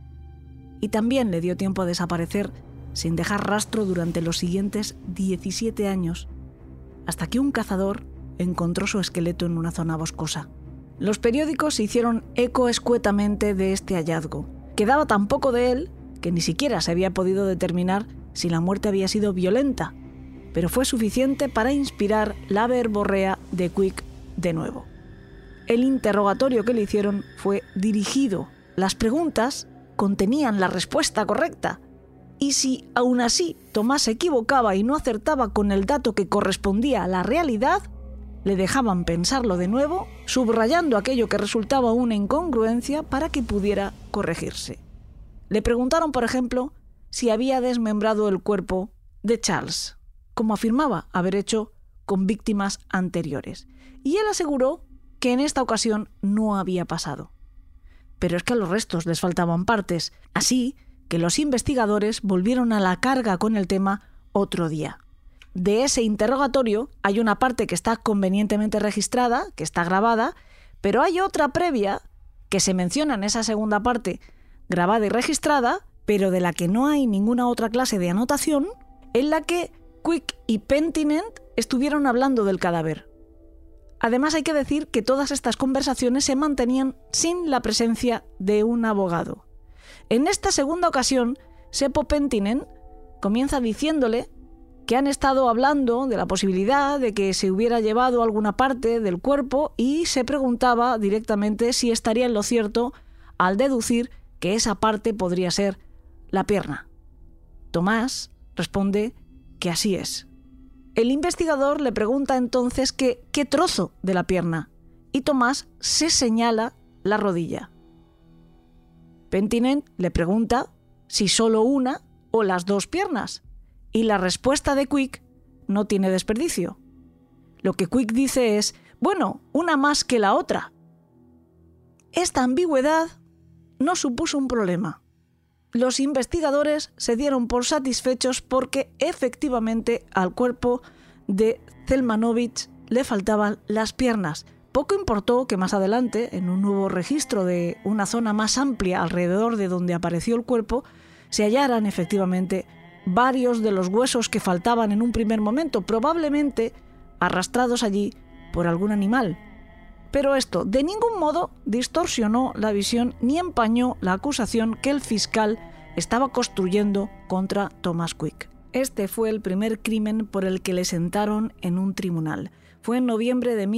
Y también le dio tiempo a desaparecer sin dejar rastro durante los siguientes 17 años, hasta que un cazador encontró su esqueleto en una zona boscosa. Los periódicos se hicieron eco escuetamente de este hallazgo. Quedaba tan poco de él que ni siquiera se había podido determinar si la muerte había sido violenta, pero fue suficiente para inspirar la verborrea de Quick de nuevo. El interrogatorio que le hicieron fue dirigido. Las preguntas contenían la respuesta correcta. Y si aún así Tomás se equivocaba y no acertaba con el dato que correspondía a la realidad, le dejaban pensarlo de nuevo, subrayando aquello que resultaba una incongruencia para que pudiera corregirse. Le preguntaron, por ejemplo, si había desmembrado el cuerpo de Charles, como afirmaba haber hecho con víctimas anteriores. Y él aseguró que en esta ocasión no había pasado. Pero es que a los restos les faltaban partes, así que los investigadores volvieron a la carga con el tema otro día. De ese interrogatorio hay una parte que está convenientemente registrada, que está grabada, pero hay otra previa que se menciona en esa segunda parte, grabada y registrada, pero de la que no hay ninguna otra clase de anotación, en la que Quick y Pentinent estuvieron hablando del cadáver. Además hay que decir que todas estas conversaciones se mantenían sin la presencia de un abogado. En esta segunda ocasión, Seppo Penttinen comienza diciéndole que han estado hablando de la posibilidad de que se hubiera llevado alguna parte del cuerpo y se preguntaba directamente si estaría en lo cierto al deducir que esa parte podría ser la pierna. Tomás responde que así es. El investigador le pregunta entonces qué trozo de la pierna y Tomás se señala la rodilla. Penttinen le pregunta si solo una o las dos piernas y la respuesta de Quick no tiene desperdicio. Lo que Quick dice es, bueno, una más que la otra. Esta ambigüedad no supuso un problema. Los investigadores se dieron por satisfechos porque efectivamente al cuerpo de Zelmanovich le faltaban las piernas. Poco importó que más adelante, en un nuevo registro de una zona más amplia alrededor de donde apareció el cuerpo, se hallaran efectivamente varios de los huesos que faltaban en un primer momento, probablemente arrastrados allí por algún animal. Pero esto de ningún modo distorsionó la visión ni empañó la acusación que el fiscal estaba construyendo contra Thomas Quick. Este fue el primer crimen por el que le sentaron en un tribunal. Fue en noviembre de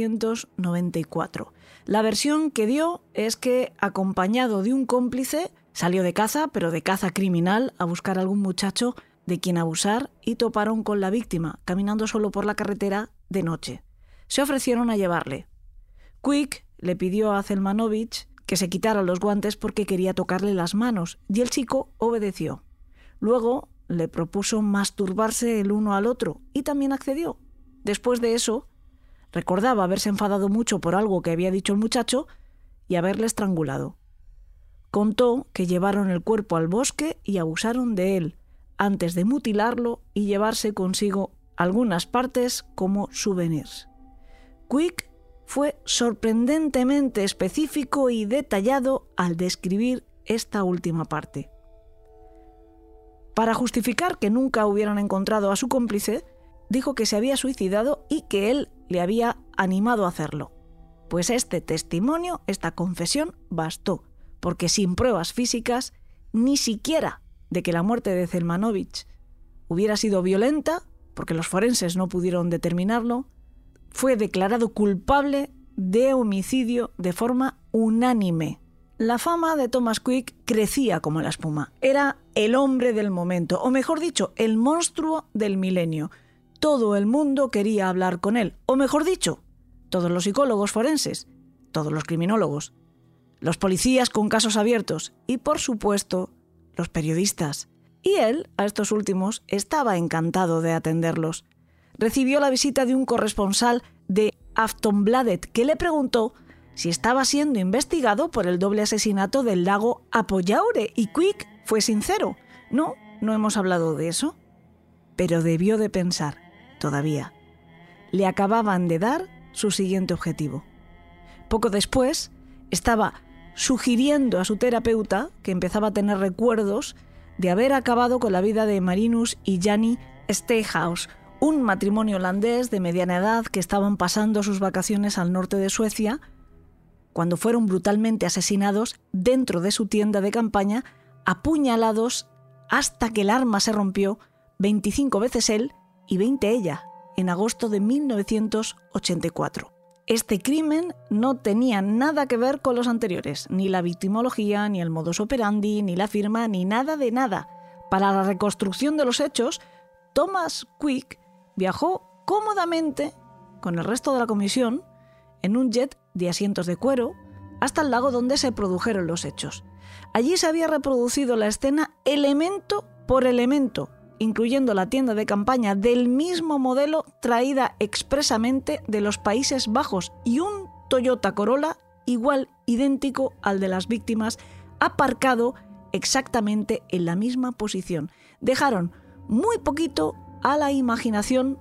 1994. La versión que dio es que, acompañado de un cómplice, salió de caza, pero de caza criminal, a buscar a algún muchacho de quien abusar y toparon con la víctima, caminando solo por la carretera de noche. Se ofrecieron a llevarle. Quick le pidió a Zelmanovich que se quitara los guantes porque quería tocarle las manos, y el chico obedeció. Luego le propuso masturbarse el uno al otro y también accedió. Después de eso, recordaba haberse enfadado mucho por algo que había dicho el muchacho y haberle estrangulado. Contó que llevaron el cuerpo al bosque y abusaron de él, antes de mutilarlo y llevarse consigo algunas partes como souvenirs. Quick fue sorprendentemente específico y detallado al describir esta última parte. Para justificar que nunca hubieran encontrado a su cómplice, dijo que se había suicidado y que él le había animado a hacerlo. Pues este testimonio, esta confesión, bastó, porque sin pruebas físicas ni siquiera de que la muerte de Zelmanovich hubiera sido violenta, porque los forenses no pudieron determinarlo, fue declarado culpable de homicidio de forma unánime. La fama de Thomas Quick crecía como la espuma. Era el hombre del momento, o mejor dicho, el monstruo del milenio. Todo el mundo quería hablar con él, o mejor dicho, todos los psicólogos forenses, todos los criminólogos, los policías con casos abiertos y, por supuesto, los periodistas. Y él, a estos últimos, estaba encantado de atenderlos. Recibió la visita de un corresponsal de Aftonbladet que le preguntó si estaba siendo investigado por el doble asesinato del lago Apoyaure, y Quick fue sincero. No hemos hablado de eso. Pero debió de pensar, todavía. Le acababan de dar su siguiente objetivo. Poco después, estaba sugiriendo a su terapeuta que empezaba a tener recuerdos de haber acabado con la vida de Marinus y Jani Steyhaus, un matrimonio holandés de mediana edad que estaban pasando sus vacaciones al norte de Suecia cuando fueron brutalmente asesinados dentro de su tienda de campaña, apuñalados hasta que el arma se rompió, 25 veces él y 20 ella, en agosto de 1984. Este crimen no tenía nada que ver con los anteriores, ni la victimología, ni el modus operandi, ni la firma, ni nada de nada. Para la reconstrucción de los hechos, Thomas Quick viajó cómodamente con el resto de la comisión en un jet de asientos de cuero hasta el lago donde se produjeron los hechos. Allí se había reproducido la escena elemento por elemento, incluyendo la tienda de campaña del mismo modelo traída expresamente de los Países Bajos y un Toyota Corolla igual, idéntico al de las víctimas, aparcado exactamente en la misma posición. Dejaron muy poquito a la imaginación,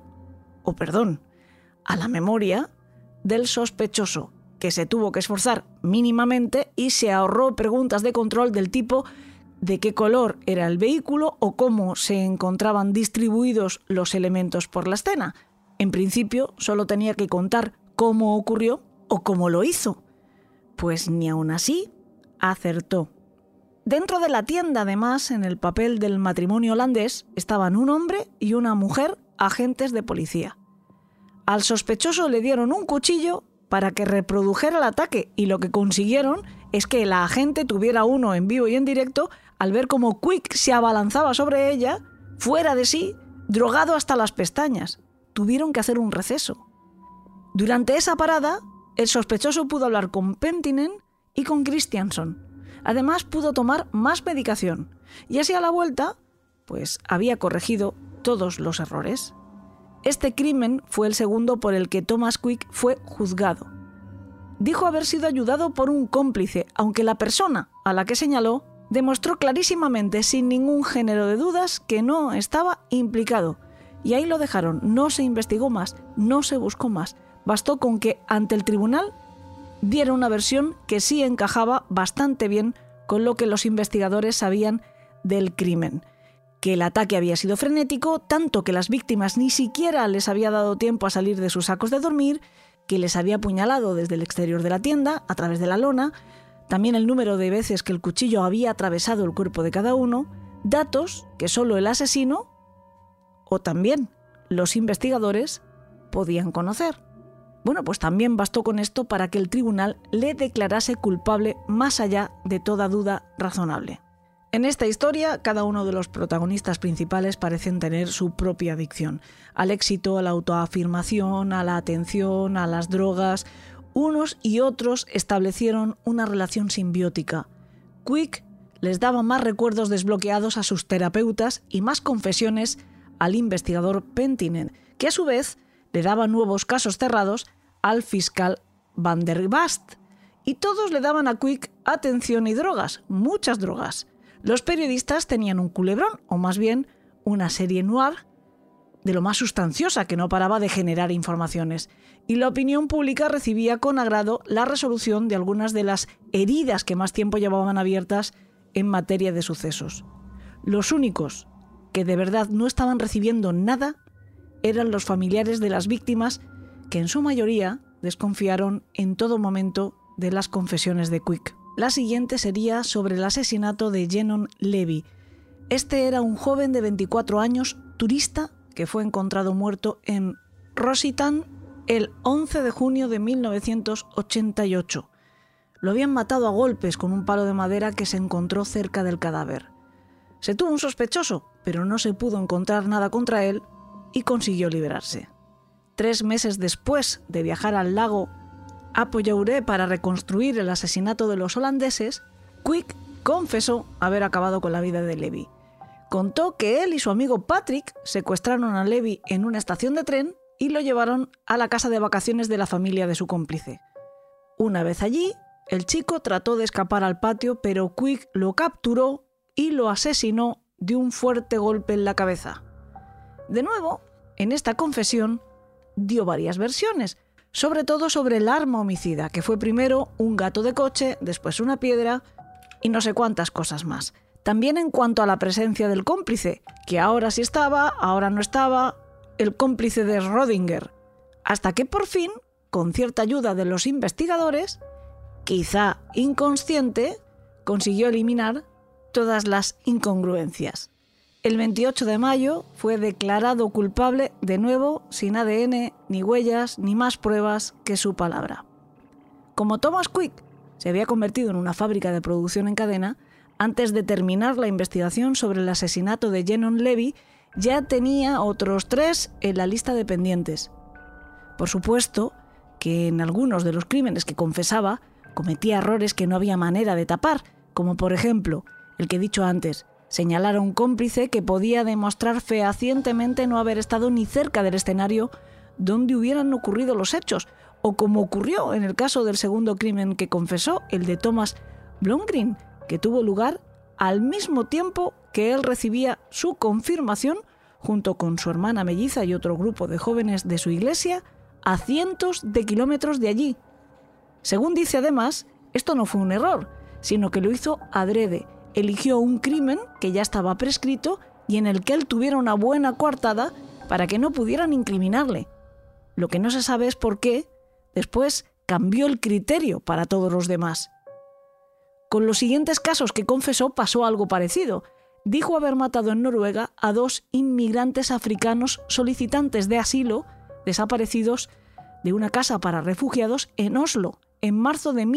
a la memoria del sospechoso, que se tuvo que esforzar mínimamente y se ahorró preguntas de control del tipo de qué color era el vehículo o cómo se encontraban distribuidos los elementos por la escena. En principio, solo tenía que contar cómo ocurrió o cómo lo hizo. Pues ni aun así acertó. Dentro de la tienda, además, en el papel del matrimonio holandés, estaban un hombre y una mujer agentes de policía. Al sospechoso le dieron un cuchillo para que reprodujera el ataque y lo que consiguieron es que la agente tuviera uno en vivo y en directo al ver cómo Quick se abalanzaba sobre ella, fuera de sí, drogado hasta las pestañas. Tuvieron que hacer un receso. Durante esa parada, el sospechoso pudo hablar con Penttinen y con Christianson. Además, pudo tomar más medicación. Y así a la vuelta, pues había corregido todos los errores. Este crimen fue el segundo por el que Thomas Quick fue juzgado. Dijo haber sido ayudado por un cómplice, aunque la persona a la que señaló demostró clarísimamente, sin ningún género de dudas, que no estaba implicado. Y ahí lo dejaron. No se investigó más, no se buscó más. Bastó con que, ante el tribunal, diera una versión que sí encajaba bastante bien con lo que los investigadores sabían del crimen. Que el ataque había sido frenético, tanto que las víctimas ni siquiera les había dado tiempo a salir de sus sacos de dormir, que les había apuñalado desde el exterior de la tienda, a través de la lona, también el número de veces que el cuchillo había atravesado el cuerpo de cada uno, datos que solo el asesino, o también los investigadores, podían conocer. Bueno, pues también bastó con esto para que el tribunal le declarase culpable más allá de toda duda razonable. En esta historia, cada uno de los protagonistas principales parecen tener su propia adicción. Al éxito, a la autoafirmación, a la atención, a las drogas. Unos y otros establecieron una relación simbiótica. Quick les daba más recuerdos desbloqueados a sus terapeutas y más confesiones al investigador Penttinen, que a su vez le daba nuevos casos cerrados al fiscal Van der Bast. Y todos le daban a Quick atención y drogas, muchas drogas. Los periodistas tenían un culebrón, o más bien una serie noir, de lo más sustanciosa, que no paraba de generar informaciones. Y la opinión pública recibía con agrado la resolución de algunas de las heridas que más tiempo llevaban abiertas en materia de sucesos. Los únicos que de verdad no estaban recibiendo nada eran los familiares de las víctimas, que en su mayoría desconfiaron en todo momento de las confesiones de Quick. La siguiente sería sobre el asesinato de Jenon Levy. Este era un joven de 24 años, turista, que fue encontrado muerto en Rositán el 11 de junio de 1988. Lo habían matado a golpes con un palo de madera que se encontró cerca del cadáver. Se tuvo un sospechoso, pero no se pudo encontrar nada contra él y consiguió liberarse. 3 meses después de viajar al lago Apoyaure para reconstruir el asesinato de los holandeses, Quick confesó haber acabado con la vida de Levy. Contó que él y su amigo Patrick secuestraron a Levy en una estación de tren y lo llevaron a la casa de vacaciones de la familia de su cómplice. Una vez allí, el chico trató de escapar al patio, pero Quick lo capturó y lo asesinó de un fuerte golpe en la cabeza. De nuevo, en esta confesión, dio varias versiones, sobre todo sobre el arma homicida, que fue primero un gato de coche, después una piedra y no sé cuántas cosas más. También en cuanto a la presencia del cómplice, que ahora sí estaba, ahora no estaba, el cómplice de Rödinger, hasta que por fin, con cierta ayuda de los investigadores, quizá inconsciente, consiguió eliminar todas las incongruencias. El 28 de mayo fue declarado culpable, de nuevo, sin ADN, ni huellas, ni más pruebas que su palabra. Como Thomas Quick se había convertido en una fábrica de producción en cadena, antes de terminar la investigación sobre el asesinato de Jenon Levy, ya tenía otros 3 en la lista de pendientes. Por supuesto que en algunos de los crímenes que confesaba cometía errores que no había manera de tapar, como por ejemplo el que he dicho antes, señalar a un cómplice que podía demostrar fehacientemente no haber estado ni cerca del escenario donde hubieran ocurrido los hechos, o como ocurrió en el caso del segundo crimen que confesó, el de Thomas Blomgren, que tuvo lugar al mismo tiempo que él recibía su confirmación, junto con su hermana melliza y otro grupo de jóvenes de su iglesia, a cientos de kilómetros de allí. Según dice además, esto no fue un error, sino que lo hizo adrede. Eligió un crimen que ya estaba prescrito y en el que él tuviera una buena coartada para que no pudieran incriminarle. Lo que no se sabe es por qué después cambió el criterio para todos los demás. Con los siguientes casos que confesó pasó algo parecido. Dijo haber matado en Noruega a 2 inmigrantes africanos solicitantes de asilo desaparecidos de una casa para refugiados en Oslo, en marzo de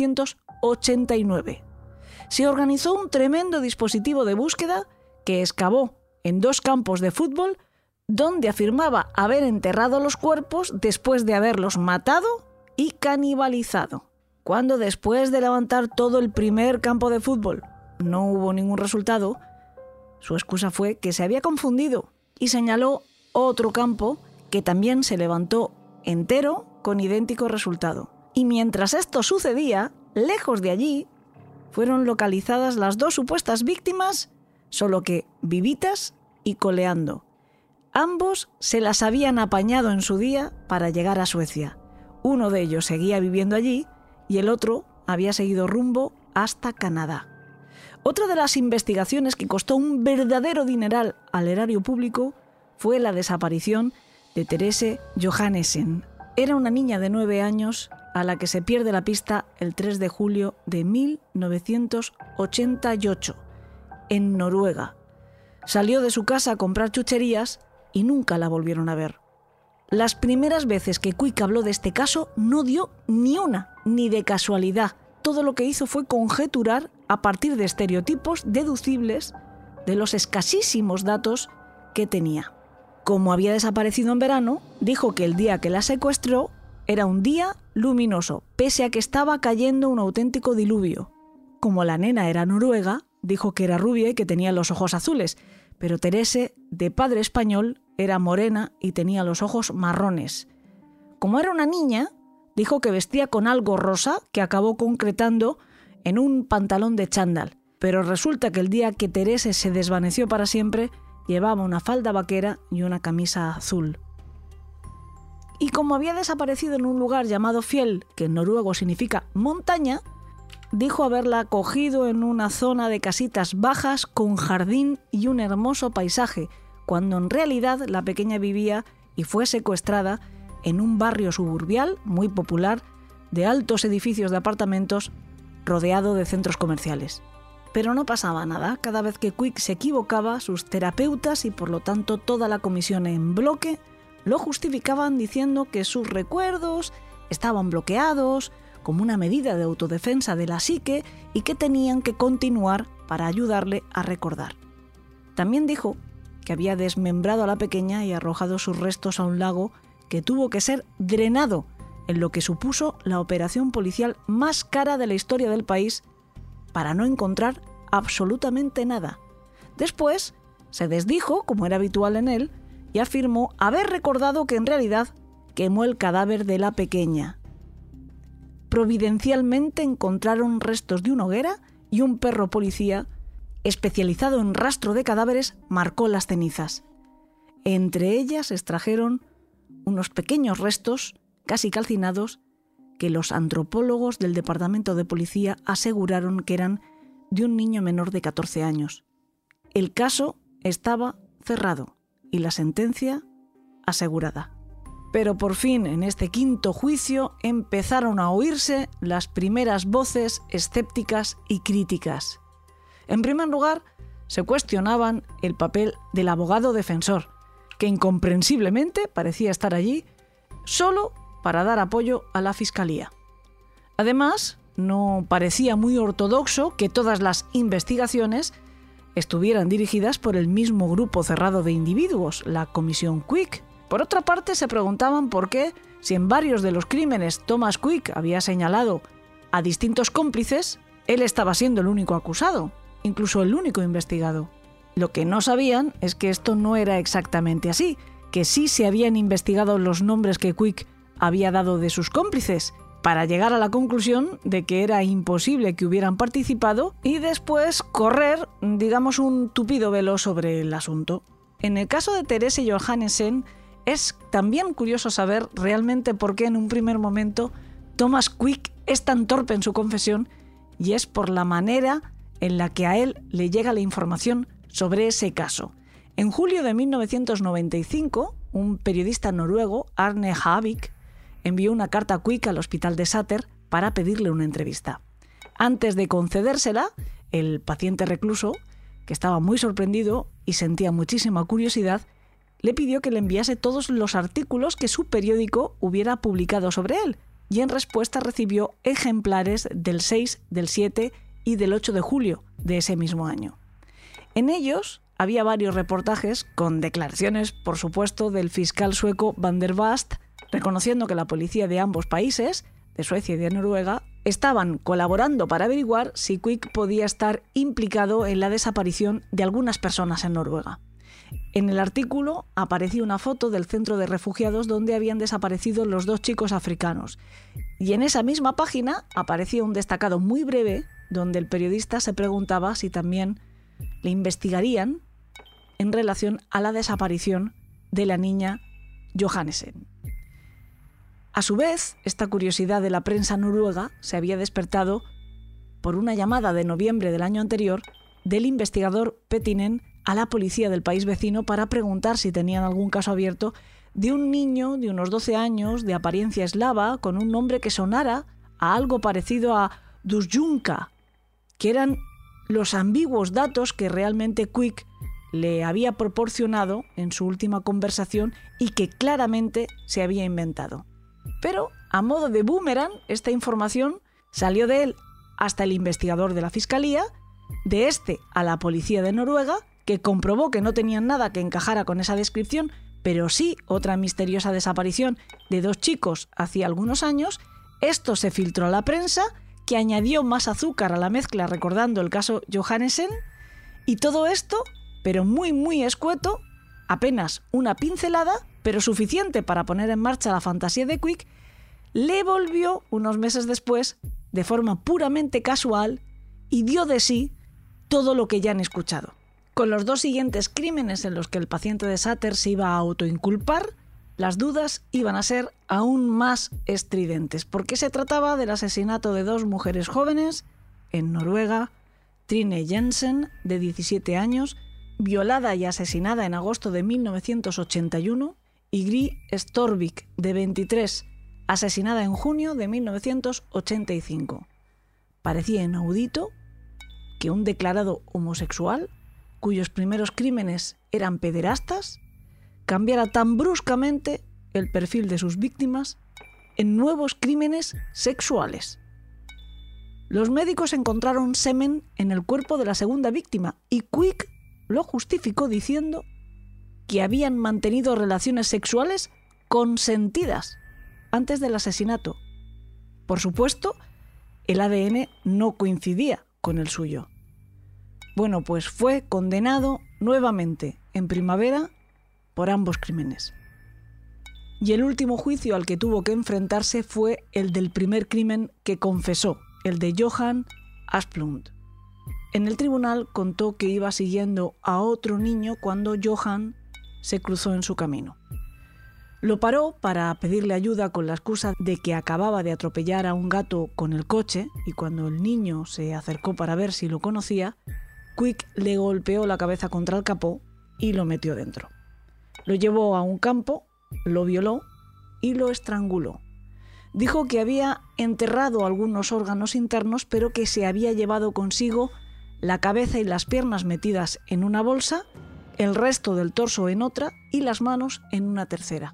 1989. Se organizó un tremendo dispositivo de búsqueda que excavó en 2 campos de fútbol donde afirmaba haber enterrado los cuerpos después de haberlos matado y canibalizado. Cuando después de levantar todo el primer campo de fútbol no hubo ningún resultado, su excusa fue que se había confundido y señaló otro campo que también se levantó entero con idéntico resultado. Y mientras esto sucedía, lejos de allí, fueron localizadas las 2 supuestas víctimas, solo que vivitas y coleando. Ambos se las habían apañado en su día para llegar a Suecia. Uno de ellos seguía viviendo allí y el otro había seguido rumbo hasta Canadá. Otra de las investigaciones que costó un verdadero dineral al erario público fue la desaparición de Therese Johannessen. Era una niña de 9 años a la que se pierde la pista el 3 de julio de 1988, en Noruega. Salió de su casa a comprar chucherías y nunca la volvieron a ver. Las primeras veces que Quick habló de este caso no dio ni una, ni de casualidad. Todo lo que hizo fue conjeturar a partir de estereotipos deducibles de los escasísimos datos que tenía. Como había desaparecido en verano, dijo que el día que la secuestró era un día luminoso, pese a que estaba cayendo un auténtico diluvio. Como la nena era noruega, dijo que era rubia y que tenía los ojos azules, pero Therese, de padre español, era morena y tenía los ojos marrones. Como era una niña, dijo que vestía con algo rosa que acabó concretando en un pantalón de chándal, pero resulta que el día que Therese se desvaneció para siempre, llevaba una falda vaquera y una camisa azul. Y como había desaparecido en un lugar llamado Fjell, que en noruego significa montaña, dijo haberla cogido en una zona de casitas bajas con jardín y un hermoso paisaje, cuando en realidad la pequeña vivía y fue secuestrada en un barrio suburbial muy popular de altos edificios de apartamentos rodeado de centros comerciales. Pero no pasaba nada. Cada vez que Quick se equivocaba, sus terapeutas y por lo tanto toda la comisión en bloque lo justificaban diciendo que sus recuerdos estaban bloqueados como una medida de autodefensa de la psique y que tenían que continuar para ayudarle a recordar. También dijo que había desmembrado a la pequeña y arrojado sus restos a un lago que tuvo que ser drenado, en lo que supuso la operación policial más cara de la historia del país para no encontrar absolutamente nada. Después se desdijo, como era habitual en él, y afirmó haber recordado que en realidad quemó el cadáver de la pequeña. Providencialmente encontraron restos de una hoguera y un perro policía especializado en rastro de cadáveres marcó las cenizas. Entre ellas extrajeron unos pequeños restos, casi calcinados, que los antropólogos del departamento de policía aseguraron que eran de un niño menor de 14 años. El caso estaba cerrado y la sentencia asegurada. Pero por fin, en este quinto juicio, empezaron a oírse las primeras voces escépticas y críticas. En primer lugar, se cuestionaban el papel del abogado defensor, que incomprensiblemente parecía estar allí solo para dar apoyo a la fiscalía. Además, no parecía muy ortodoxo que todas las investigaciones estuvieran dirigidas por el mismo grupo cerrado de individuos, la Comisión Quick. Por otra parte, se preguntaban por qué, si en varios de los crímenes Thomas Quick había señalado a distintos cómplices, él estaba siendo el único acusado, incluso el único investigado. Lo que no sabían es que esto no era exactamente así, que sí se habían investigado los nombres que Quick había dado de sus cómplices, para llegar a la conclusión de que era imposible que hubieran participado y después correr, digamos, un tupido velo sobre el asunto. En el caso de Therese Johannesen, es también curioso saber realmente por qué en un primer momento Thomas Quick es tan torpe en su confesión, y es por la manera en la que a él le llega la información sobre ese caso. En julio de 1995, un periodista noruego, Arne Havik, envió una carta a Quick al hospital de Sæter para pedirle una entrevista. Antes de concedérsela, el paciente recluso, que estaba muy sorprendido y sentía muchísima curiosidad, le pidió que le enviase todos los artículos que su periódico hubiera publicado sobre él, y en respuesta recibió ejemplares del 6, del 7 y del 8 de julio de ese mismo año. En ellos había varios reportajes con declaraciones, por supuesto, del fiscal sueco Van der Vast, reconociendo que la policía de ambos países, de Suecia y de Noruega, estaban colaborando para averiguar si Quick podía estar implicado en la desaparición de algunas personas en Noruega. En el artículo aparecía una foto del centro de refugiados donde habían desaparecido los 2 chicos africanos. Y en esa misma página aparecía un destacado muy breve donde el periodista se preguntaba si también le investigarían en relación a la desaparición de la niña Johannesen. A su vez, esta curiosidad de la prensa noruega se había despertado por una llamada de noviembre del año anterior del investigador Pettinen a la policía del país vecino para preguntar si tenían algún caso abierto de un niño de unos 12 años de apariencia eslava con un nombre que sonara a algo parecido a Dusjunka, que eran los ambiguos datos que realmente Quick le había proporcionado en su última conversación y que claramente se había inventado. Pero, a modo de boomerang, esta información salió de él hasta el investigador de la fiscalía, de este a la policía de Noruega, que comprobó que no tenían nada que encajara con esa descripción, pero sí otra misteriosa desaparición de 2 chicos hacía algunos años. Esto se filtró a la prensa, que añadió más azúcar a la mezcla recordando el caso Johannesen, y todo esto, pero muy muy escueto, apenas una pincelada, pero suficiente para poner en marcha la fantasía de Quick, le volvió unos meses después, de forma puramente casual, y dio de sí todo lo que ya han escuchado. Con los 2 siguientes crímenes en los que el paciente de Sæter se iba a autoinculpar, las dudas iban a ser aún más estridentes, porque se trataba del asesinato de 2 mujeres jóvenes en Noruega, Trine Jensen, de 17 años, violada y asesinada en agosto de 1981, y Gry Storvik, de 23, asesinada en junio de 1985. Parecía inaudito que un declarado homosexual, cuyos primeros crímenes eran pederastas, cambiara tan bruscamente el perfil de sus víctimas en nuevos crímenes sexuales. Los médicos encontraron semen en el cuerpo de la segunda víctima y Quick lo justificó diciendo que habían mantenido relaciones sexuales consentidas antes del asesinato. Por supuesto, el ADN no coincidía con el suyo. Bueno, pues fue condenado nuevamente en primavera por ambos crímenes. Y el último juicio al que tuvo que enfrentarse fue el del primer crimen que confesó, el de Johan Asplund. En el tribunal contó que iba siguiendo a otro niño cuando Johan se cruzó en su camino. Lo paró para pedirle ayuda con la excusa de que acababa de atropellar a un gato con el coche y cuando el niño se acercó para ver si lo conocía, Quick le golpeó la cabeza contra el capó y lo metió dentro. Lo llevó a un campo, lo violó y lo estranguló. Dijo que había enterrado algunos órganos internos, pero que se había llevado consigo la cabeza y las piernas metidas en una bolsa, el resto del torso en otra y las manos en una tercera.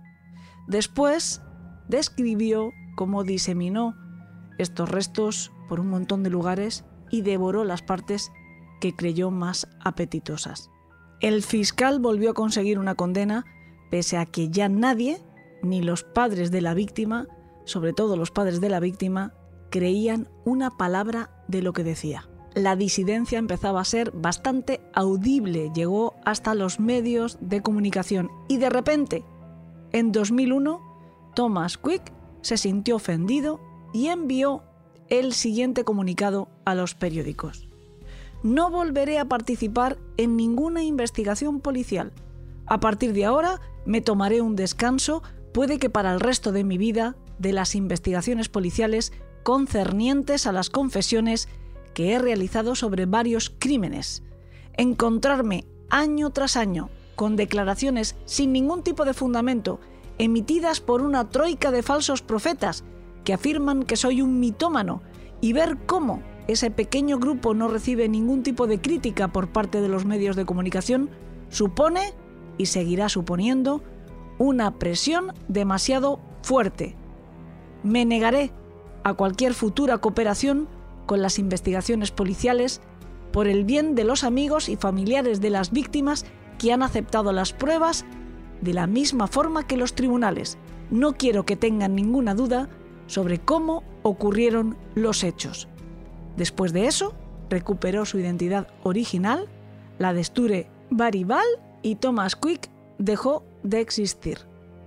Después describió cómo diseminó estos restos por un montón de lugares y devoró las partes que creyó más apetitosas. El fiscal volvió a conseguir una condena, pese a que ya nadie, ni los padres de la víctima, sobre todo los padres de la víctima, creían una palabra de lo que decía. La disidencia empezaba a ser bastante audible, llegó hasta los medios de comunicación y de repente, en 2001, Thomas Quick se sintió ofendido y envió el siguiente comunicado a los periódicos. No volveré a participar en ninguna investigación policial. A partir de ahora me tomaré un descanso, puede que para el resto de mi vida, de las investigaciones policiales concernientes a las confesiones que he realizado sobre varios crímenes. Encontrarme año tras año con declaraciones sin ningún tipo de fundamento, emitidas por una troika de falsos profetas que afirman que soy un mitómano, y ver cómo ese pequeño grupo no recibe ningún tipo de crítica por parte de los medios de comunicación, supone, y seguirá suponiendo, una presión demasiado fuerte. Me negaré a cualquier futura cooperación con las investigaciones policiales por el bien de los amigos y familiares de las víctimas que han aceptado las pruebas de la misma forma que los tribunales. No quiero que tengan ninguna duda sobre cómo ocurrieron los hechos. Después de eso, recuperó su identidad original, la de Sture Barival, y Thomas Quick dejó de existir.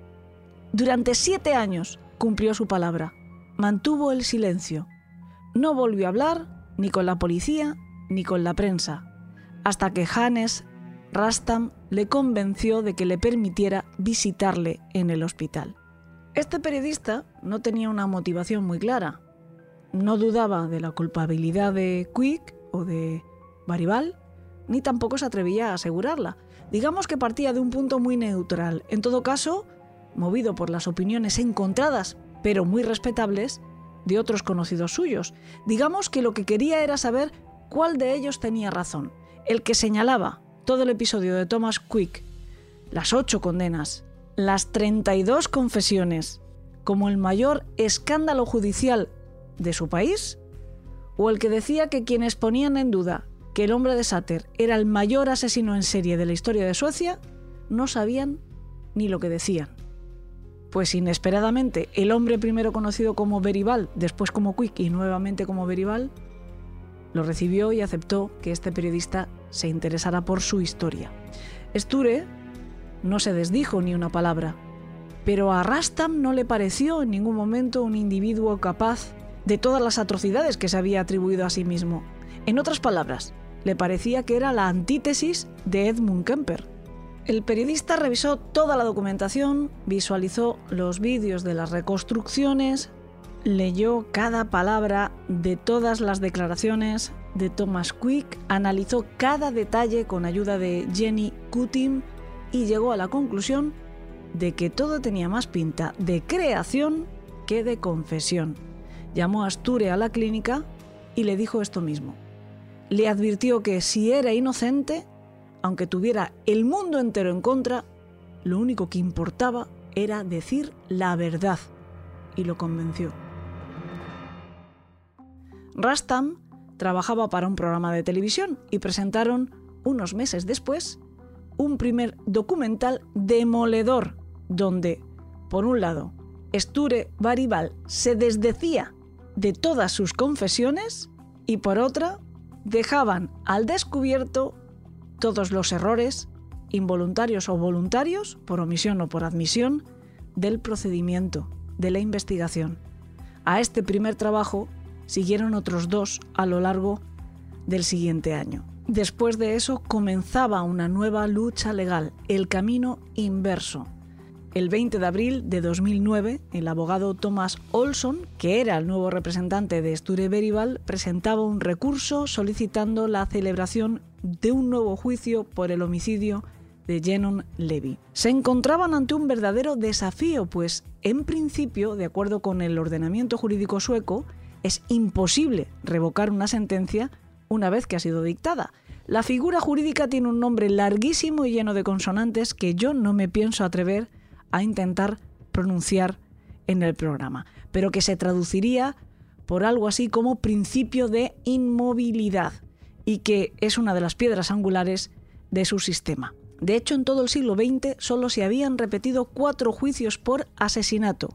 Durante 7 años cumplió su palabra, mantuvo el silencio. No volvió a hablar ni con la policía ni con la prensa, hasta que Hannes Rastam le convenció de que le permitiera visitarle en el hospital. Este periodista no tenía una motivación muy clara. No dudaba de la culpabilidad de Quick o de Barival, ni tampoco se atrevía a asegurarla. Digamos que partía de un punto muy neutral. En todo caso, movido por las opiniones encontradas, pero muy respetables, de otros conocidos suyos. Digamos que lo que quería era saber cuál de ellos tenía razón. El que señalaba todo el episodio de Thomas Quick, las 8 condenas, las 32 confesiones, como el mayor escándalo judicial de su país, o el que decía que quienes ponían en duda que el hombre de Säter era el mayor asesino en serie de la historia de Suecia, no sabían ni lo que decían. Pues inesperadamente, el hombre primero conocido como Berival, después como Quick y nuevamente como Berival, lo recibió y aceptó que este periodista se interesara por su historia. Sture no se desdijo ni una palabra, pero a Rastam no le pareció en ningún momento un individuo capaz de todas las atrocidades que se había atribuido a sí mismo. En otras palabras, le parecía que era la antítesis de Edmund Kemper. El periodista revisó toda la documentación, visualizó los vídeos de las reconstrucciones, leyó cada palabra de todas las declaraciones de Thomas Quick, analizó cada detalle con ayuda de Jenny Kutim y llegó a la conclusión de que todo tenía más pinta de creación que de confesión. Llamó a Sture a la clínica y le dijo esto mismo. Le advirtió que si era inocente, aunque tuviera el mundo entero en contra, lo único que importaba era decir la verdad, y lo convenció. Rustam trabajaba para un programa de televisión y presentaron, unos meses después, un primer documental demoledor, donde, por un lado, Sture Berival se desdecía de todas sus confesiones y, por otra, dejaban al descubierto todos los errores, involuntarios o voluntarios, por omisión o por admisión, del procedimiento, de la investigación. A este primer trabajo siguieron otros 2 a lo largo del siguiente año. Después de eso comenzaba una nueva lucha legal, el camino inverso. El 20 de abril de 2009, el abogado Thomas Olson, que era el nuevo representante de Sture Berival, presentaba un recurso solicitando la celebración de un nuevo juicio por el homicidio de Jenon Levi. Se encontraban ante un verdadero desafío, pues, en principio, de acuerdo con el ordenamiento jurídico sueco, es imposible revocar una sentencia una vez que ha sido dictada. La figura jurídica tiene un nombre larguísimo y lleno de consonantes que yo no me pienso atrever a intentar pronunciar en el programa, pero que se traduciría por algo así como principio de inmovilidad y que es una de las piedras angulares de su sistema. De hecho, en todo el siglo XX solo se habían repetido 4 juicios por asesinato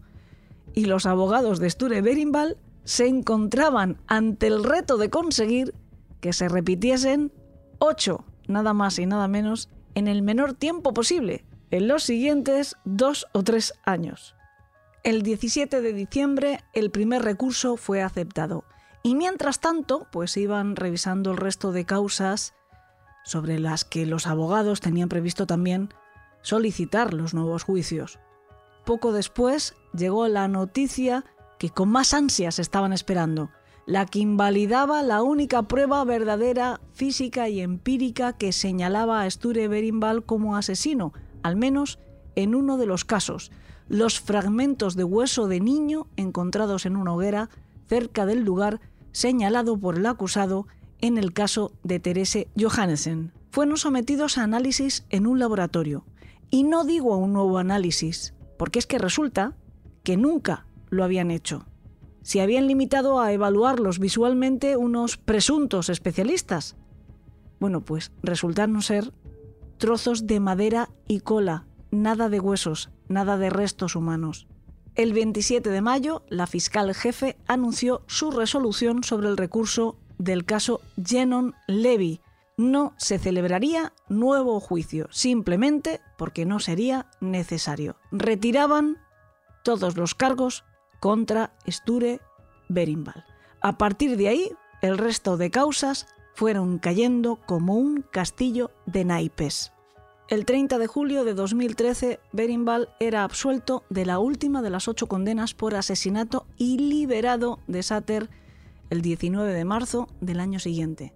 y los abogados de Sture Berival se encontraban ante el reto de conseguir que se repitiesen 8, nada más y nada menos, en el menor tiempo posible, en los siguientes 2 o 3 años. El 17 de diciembre el primer recurso fue aceptado y mientras tanto pues iban revisando el resto de causas sobre las que los abogados tenían previsto también solicitar los nuevos juicios. Poco después llegó la noticia que con más ansias estaban esperando, la que invalidaba la única prueba verdadera, física y empírica que señalaba a Sture Berival como asesino, al menos en uno de los casos, los fragmentos de hueso de niño encontrados en una hoguera cerca del lugar señalado por el acusado en el caso de Therese Johannessen. Fueron sometidos a análisis en un laboratorio. Y no digo a un nuevo análisis, porque es que resulta que nunca lo habían hecho. Se habían limitado a evaluarlos visualmente unos presuntos especialistas. Bueno, pues resultaron ser trozos de madera y cola, nada de huesos, nada de restos humanos. El 27 de mayo, la fiscal jefe anunció su resolución sobre el recurso del caso Jenon Levi. No se celebraría nuevo juicio, simplemente porque no sería necesario. Retiraban todos los cargos contra Sture Berival. A partir de ahí, el resto de causas fueron cayendo como un castillo de naipes. El 30 de julio de 2013, Berival era absuelto de la última de las 8 condenas por asesinato y liberado de Sáter el 19 de marzo del año siguiente,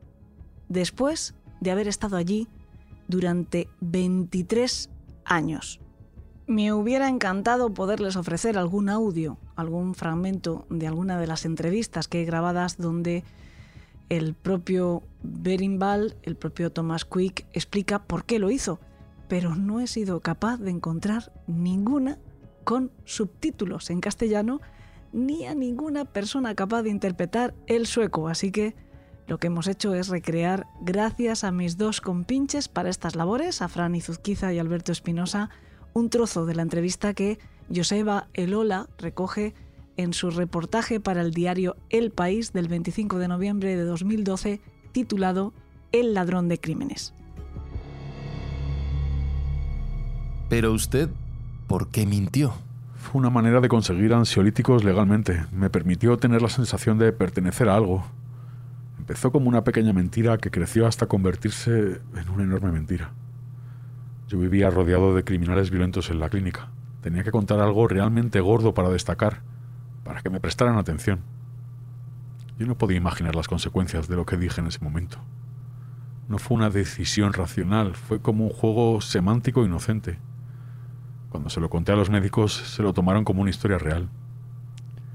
después de haber estado allí durante 23 años. Me hubiera encantado poderles ofrecer algún audio, algún fragmento de alguna de las entrevistas que he grabadas donde el propio Berival, el propio Thomas Quick, explica por qué lo hizo, pero no he sido capaz de encontrar ninguna con subtítulos en castellano ni a ninguna persona capaz de interpretar el sueco, así que lo que hemos hecho es recrear, gracias a mis 2 compinches para estas labores, a Fran Izuzquiza y Alberto Espinosa, un trozo de la entrevista que Joseba Elola recoge en su reportaje para el diario El País del 25 de noviembre de 2012, titulado El ladrón de crímenes. Pero usted, ¿por qué mintió? Fue una manera de conseguir ansiolíticos legalmente. Me permitió tener la sensación de pertenecer a algo. Empezó como una pequeña mentira que creció hasta convertirse en una enorme mentira. Yo vivía rodeado de criminales violentos en la clínica. Tenía que contar algo realmente gordo para destacar, para que me prestaran atención. Yo no podía imaginar las consecuencias de lo que dije en ese momento. No fue una decisión racional, fue como un juego semántico inocente. Cuando se lo conté a los médicos, se lo tomaron como una historia real.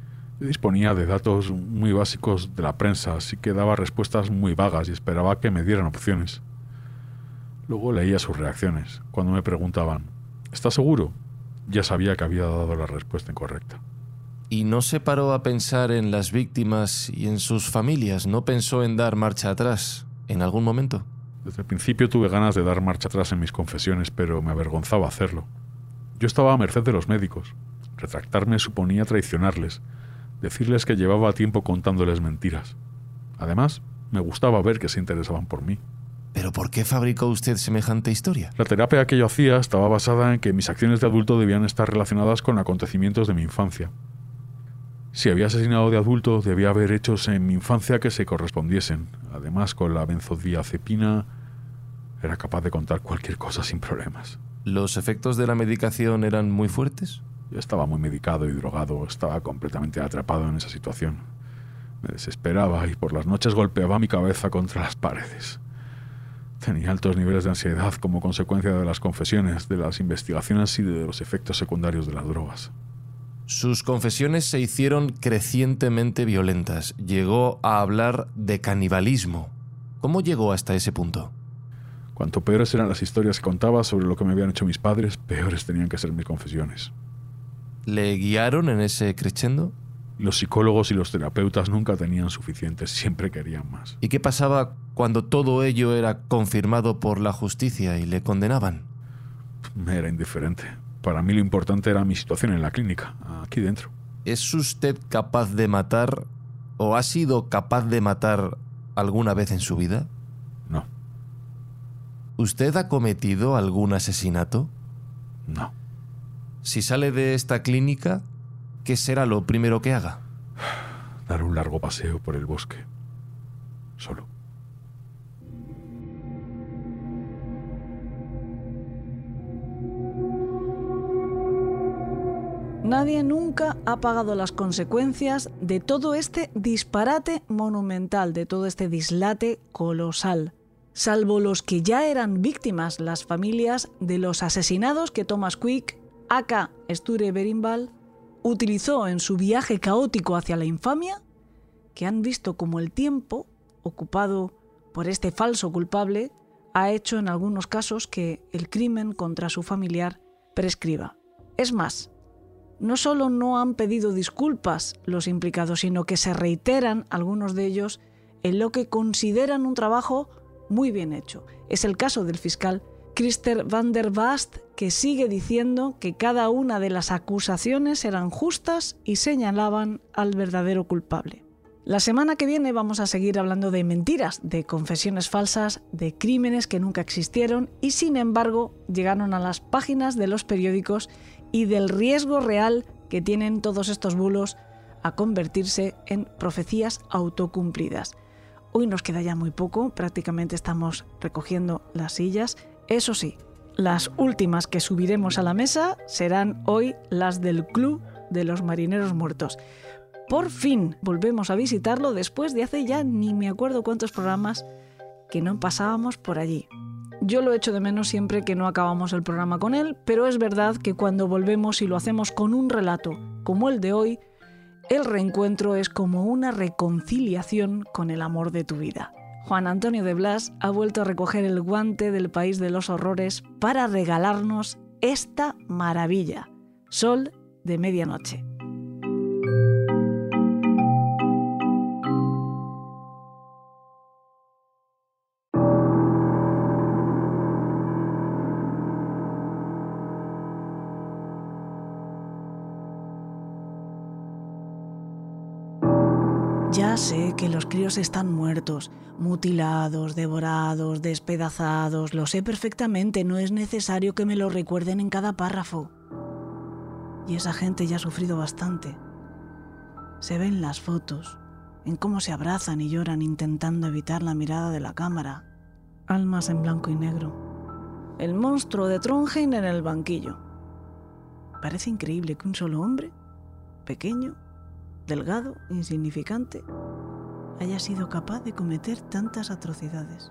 Yo disponía de datos muy básicos de la prensa, así que daba respuestas muy vagas y esperaba que me dieran opciones. Luego leía sus reacciones. Cuando me preguntaban, ¿estás seguro?, ya sabía que había dado la respuesta incorrecta. ¿Y no se paró a pensar en las víctimas y en sus familias? ¿No pensó en dar marcha atrás en algún momento? Desde el principio tuve ganas de dar marcha atrás en mis confesiones, pero me avergonzaba hacerlo. Yo estaba a merced de los médicos. Retractarme suponía traicionarles, decirles que llevaba tiempo contándoles mentiras. Además, me gustaba ver que se interesaban por mí. ¿Pero por qué fabricó usted semejante historia? La terapia que yo hacía estaba basada en que mis acciones de adulto debían estar relacionadas con acontecimientos de mi infancia. Si había asesinado de adulto, debía haber hechos en mi infancia que se correspondiesen. Además, con la benzodiazepina era capaz de contar cualquier cosa sin problemas. ¿Los efectos de la medicación eran muy fuertes? Yo estaba muy medicado y drogado, estaba completamente atrapado en esa situación. Me desesperaba y por las noches golpeaba mi cabeza contra las paredes. Tenía altos niveles de ansiedad como consecuencia de las confesiones, de las investigaciones y de los efectos secundarios de las drogas. Sus confesiones se hicieron crecientemente violentas. Llegó a hablar de canibalismo. ¿Cómo llegó hasta ese punto? Cuanto peores eran las historias que contaba sobre lo que me habían hecho mis padres, peores tenían que ser mis confesiones. ¿Le guiaron en ese crescendo? Los psicólogos y los terapeutas nunca tenían suficiente, siempre querían más. ¿Y qué pasaba cuando todo ello era confirmado por la justicia y le condenaban? Me era indiferente. Para mí lo importante era mi situación en la clínica, aquí dentro. ¿Es usted capaz de matar o ha sido capaz de matar alguna vez en su vida? No. ¿Usted ha cometido algún asesinato? No. Si sale de esta clínica, ¿qué será lo primero que haga? Dar un largo paseo por el bosque. Solo. Nadie nunca ha pagado las consecuencias de todo este disparate monumental, de todo este dislate colosal, salvo los que ya eran víctimas, las familias de los asesinados que Thomas Quick, aka Sture Berimbau, utilizó en su viaje caótico hacia la infamia, que han visto como el tiempo, ocupado por este falso culpable, ha hecho en algunos casos que el crimen contra su familiar prescriba. Es más, no solo no han pedido disculpas los implicados, sino que se reiteran algunos de ellos en lo que consideran un trabajo muy bien hecho. Es el caso del fiscal Christer van der Vast, que sigue diciendo que cada una de las acusaciones eran justas y señalaban al verdadero culpable. La semana que viene vamos a seguir hablando de mentiras, de confesiones falsas, de crímenes que nunca existieron y sin embargo llegaron a las páginas de los periódicos y del riesgo real que tienen todos estos bulos a convertirse en profecías autocumplidas. Hoy nos queda ya muy poco, prácticamente estamos recogiendo las sillas. Eso sí, las últimas que subiremos a la mesa serán hoy las del Club de los Marineros Muertos. Por fin volvemos a visitarlo después de hace ya ni me acuerdo cuántos programas que no pasábamos por allí. Yo lo echo de menos siempre que no acabamos el programa con él, pero es verdad que cuando volvemos y lo hacemos con un relato como el de hoy, el reencuentro es como una reconciliación con el amor de tu vida. Juan Antonio de Blas ha vuelto a recoger el guante del país de los horrores para regalarnos esta maravilla, Sol de Medianoche. Ya sé que los críos están muertos, mutilados, devorados, despedazados. Lo sé perfectamente, no es necesario que me lo recuerden en cada párrafo. Y esa gente ya ha sufrido bastante. Se ven las fotos, en cómo se abrazan y lloran intentando evitar la mirada de la cámara. Almas en blanco y negro. El monstruo de Trondheim en el banquillo. Parece increíble que un solo hombre, pequeño, delgado, insignificante, haya sido capaz de cometer tantas atrocidades.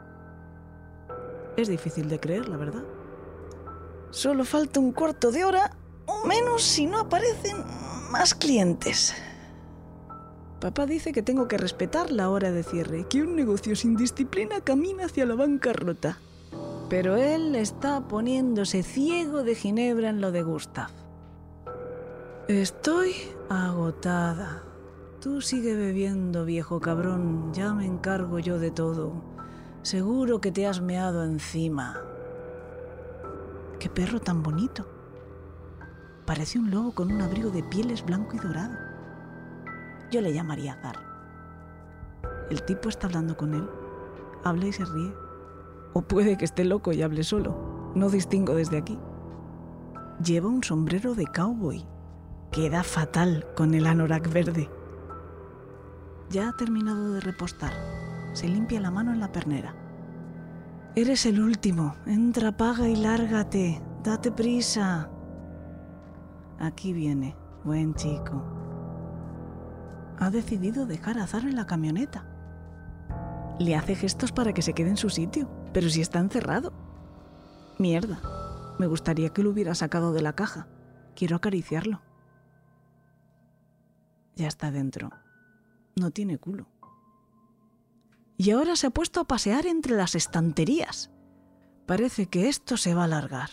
Es difícil de creer, la verdad. Solo falta un cuarto de hora o menos si no aparecen más clientes. Papá dice que tengo que respetar la hora de cierre, que un negocio sin disciplina camina hacia la bancarrota. Pero él está poniéndose ciego de ginebra en lo de Gustav. Estoy agotada. Tú sigue bebiendo, viejo cabrón, ya me encargo yo de todo. Seguro que te has meado encima. ¡Qué perro tan bonito! Parece un lobo con un abrigo de pieles blanco y dorado. Yo le llamaría Zar. El tipo está hablando con él. Habla y se ríe. O puede que esté loco y hable solo. No distingo desde aquí. Lleva un sombrero de cowboy. Queda fatal con el anorak verde. Ya ha terminado de repostar. Se limpia la mano en la pernera. Eres el último. Entra, paga y lárgate. Date prisa. Aquí viene. Buen chico. Ha decidido dejar a Zar en la camioneta. Le hace gestos para que se quede en su sitio, pero si está encerrado. Mierda. Me gustaría que lo hubiera sacado de la caja. Quiero acariciarlo. Ya está dentro. No tiene culo. Y ahora se ha puesto a pasear entre las estanterías. Parece que esto se va a alargar.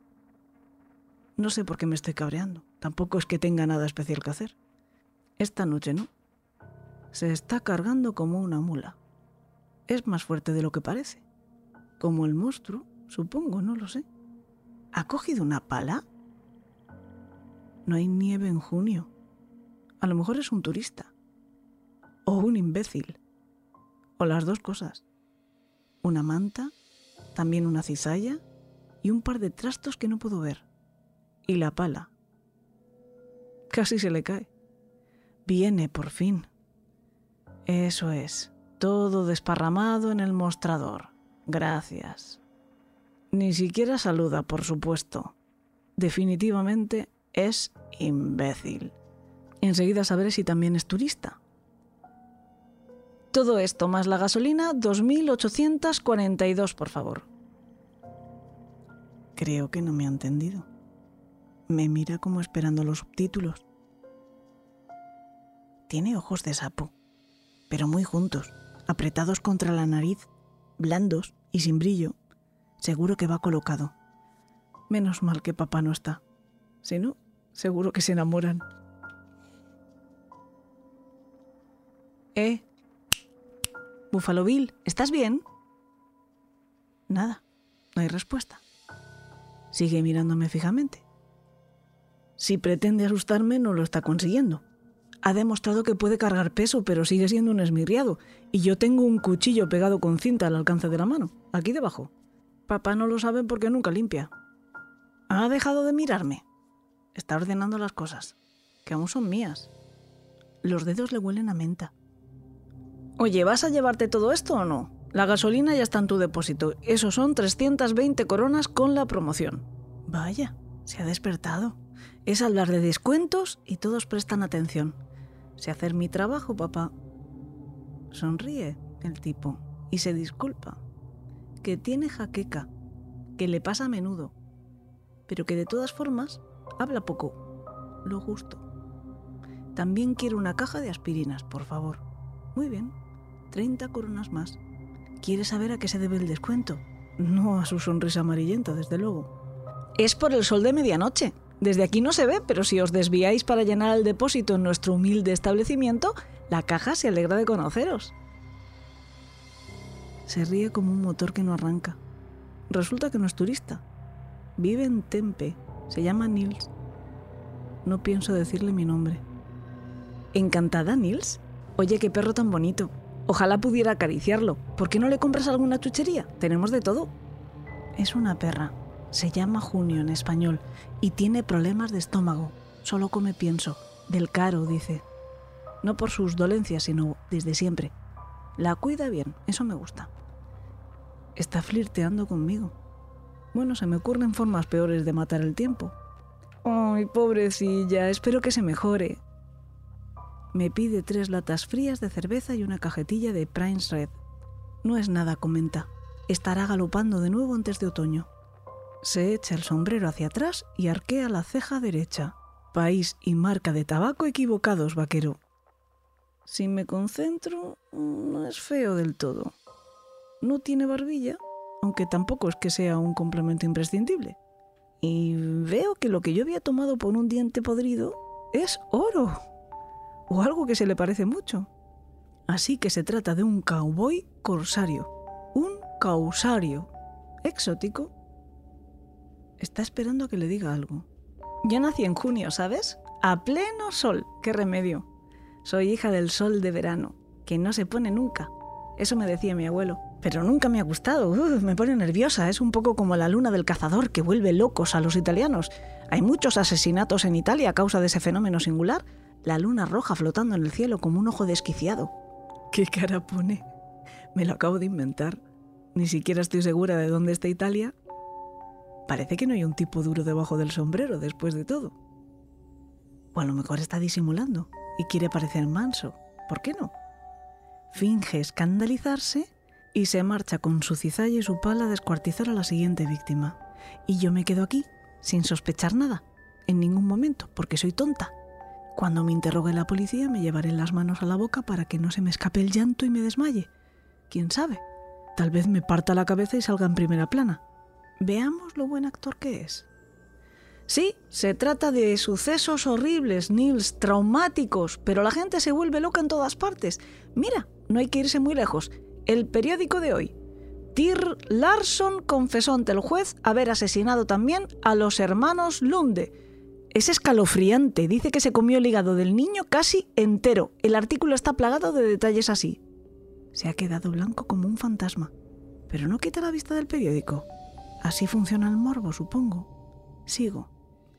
No sé por qué me estoy cabreando. Tampoco es que tenga nada especial que hacer. Esta noche no. Se está cargando como una mula. Es más fuerte de lo que parece. Como el monstruo, supongo, no lo sé. ¿Ha cogido una pala? No hay nieve en junio. A lo mejor es un turista. O un imbécil. O las dos cosas. Una manta, también una cizalla y un par de trastos que no puedo ver. Y la pala. Casi se le cae. Viene por fin. Eso es. Todo desparramado en el mostrador. Gracias. Ni siquiera saluda, por supuesto. Definitivamente es imbécil. Enseguida sabré si también es turista. Todo esto más la gasolina, 2.842, por favor. Creo que no me ha entendido. Me mira como esperando los subtítulos. Tiene ojos de sapo, pero muy juntos, apretados contra la nariz, blandos y sin brillo. Seguro que va colocado. Menos mal que papá no está. Si no, seguro que se enamoran. Buffalo Bill, ¿estás bien? Nada, no hay respuesta. Sigue mirándome fijamente. Si pretende asustarme, no lo está consiguiendo. Ha demostrado que puede cargar peso, pero sigue siendo un esmirriado. Y yo tengo un cuchillo pegado con cinta al alcance de la mano, aquí debajo. Papá no lo sabe porque nunca limpia. Ha dejado de mirarme. Está ordenando las cosas, que aún son mías. Los dedos le huelen a menta. Oye, ¿vas a llevarte todo esto o no? La gasolina ya está en tu depósito. Eso son 320 coronas con la promoción. Vaya, se ha despertado. Es hablar de descuentos y todos prestan atención. Sé hacer mi trabajo, papá. Sonríe el tipo y se disculpa. Que tiene jaqueca, que le pasa a menudo, pero que de todas formas habla poco, lo justo. También quiero una caja de aspirinas, por favor. Muy bien, 30 coronas más. ¿Quiere saber a qué se debe el descuento? No a su sonrisa amarillenta, desde luego. Es por el sol de medianoche. Desde aquí no se ve, pero si os desviáis para llenar el depósito en nuestro humilde establecimiento, la caja se alegra de conoceros. Se ríe como un motor que no arranca. Resulta que no es turista. Vive en Tempe. Se llama Nils. No pienso decirle mi nombre. ¿Encantada, Nils? Oye, qué perro tan bonito. Ojalá pudiera acariciarlo. ¿Por qué no le compras alguna chuchería? Tenemos de todo. Es una perra. Se llama Junio en español y tiene problemas de estómago. Solo come pienso. Del caro, dice. No por sus dolencias, sino desde siempre. La cuida bien, eso me gusta. Está flirteando conmigo. Bueno, se me ocurren formas peores de matar el tiempo. Ay, pobrecilla, espero que se mejore. Me pide 3 latas frías de cerveza y una cajetilla de Prince Red. No es nada, comenta. Estará galopando de nuevo antes de otoño. Se echa el sombrero hacia atrás y arquea la ceja derecha. País y marca de tabaco equivocados, vaquero. Si me concentro, no es feo del todo. No tiene barbilla, aunque tampoco es que sea un complemento imprescindible. Y veo que lo que yo había tomado por un diente podrido es oro, o algo que se le parece mucho. Así que se trata de un cowboy corsario, un causario exótico. Está esperando a que le diga algo. Yo nací en junio, ¿sabes? A pleno sol, qué remedio. Soy hija del sol de verano, que no se pone nunca. Eso me decía mi abuelo. Pero nunca me ha gustado, me pone nerviosa. Es un poco como la luna del cazador que vuelve locos a los italianos. Hay muchos asesinatos en Italia a causa de ese fenómeno singular. La luna roja flotando en el cielo como un ojo desquiciado. ¿Qué cara pone? Me lo acabo de inventar. Ni siquiera estoy segura de dónde está Italia. Parece que no hay un tipo duro debajo del sombrero, después de todo. O a lo mejor está disimulando y quiere parecer manso. ¿Por qué no? Finge escandalizarse y se marcha con su cizalla y su pala a descuartizar a la siguiente víctima. Y yo me quedo aquí, sin sospechar nada, en ningún momento, porque soy tonta. Cuando me interrogue la policía me llevaré las manos a la boca para que no se me escape el llanto y me desmaye. ¿Quién sabe? Tal vez me parta la cabeza y salga en primera plana. Veamos lo buen actor que es. Sí, se trata de sucesos horribles, Nils, traumáticos, pero la gente se vuelve loca en todas partes. Mira, no hay que irse muy lejos. El periódico de hoy. Tyr Larsson confesó ante el juez haber asesinado también a los hermanos Lunde. Es escalofriante, dice que se comió el hígado del niño casi entero. El artículo está plagado de detalles así. Se ha quedado blanco como un fantasma, pero no quita la vista del periódico. Así funciona el morbo, supongo. Sigo.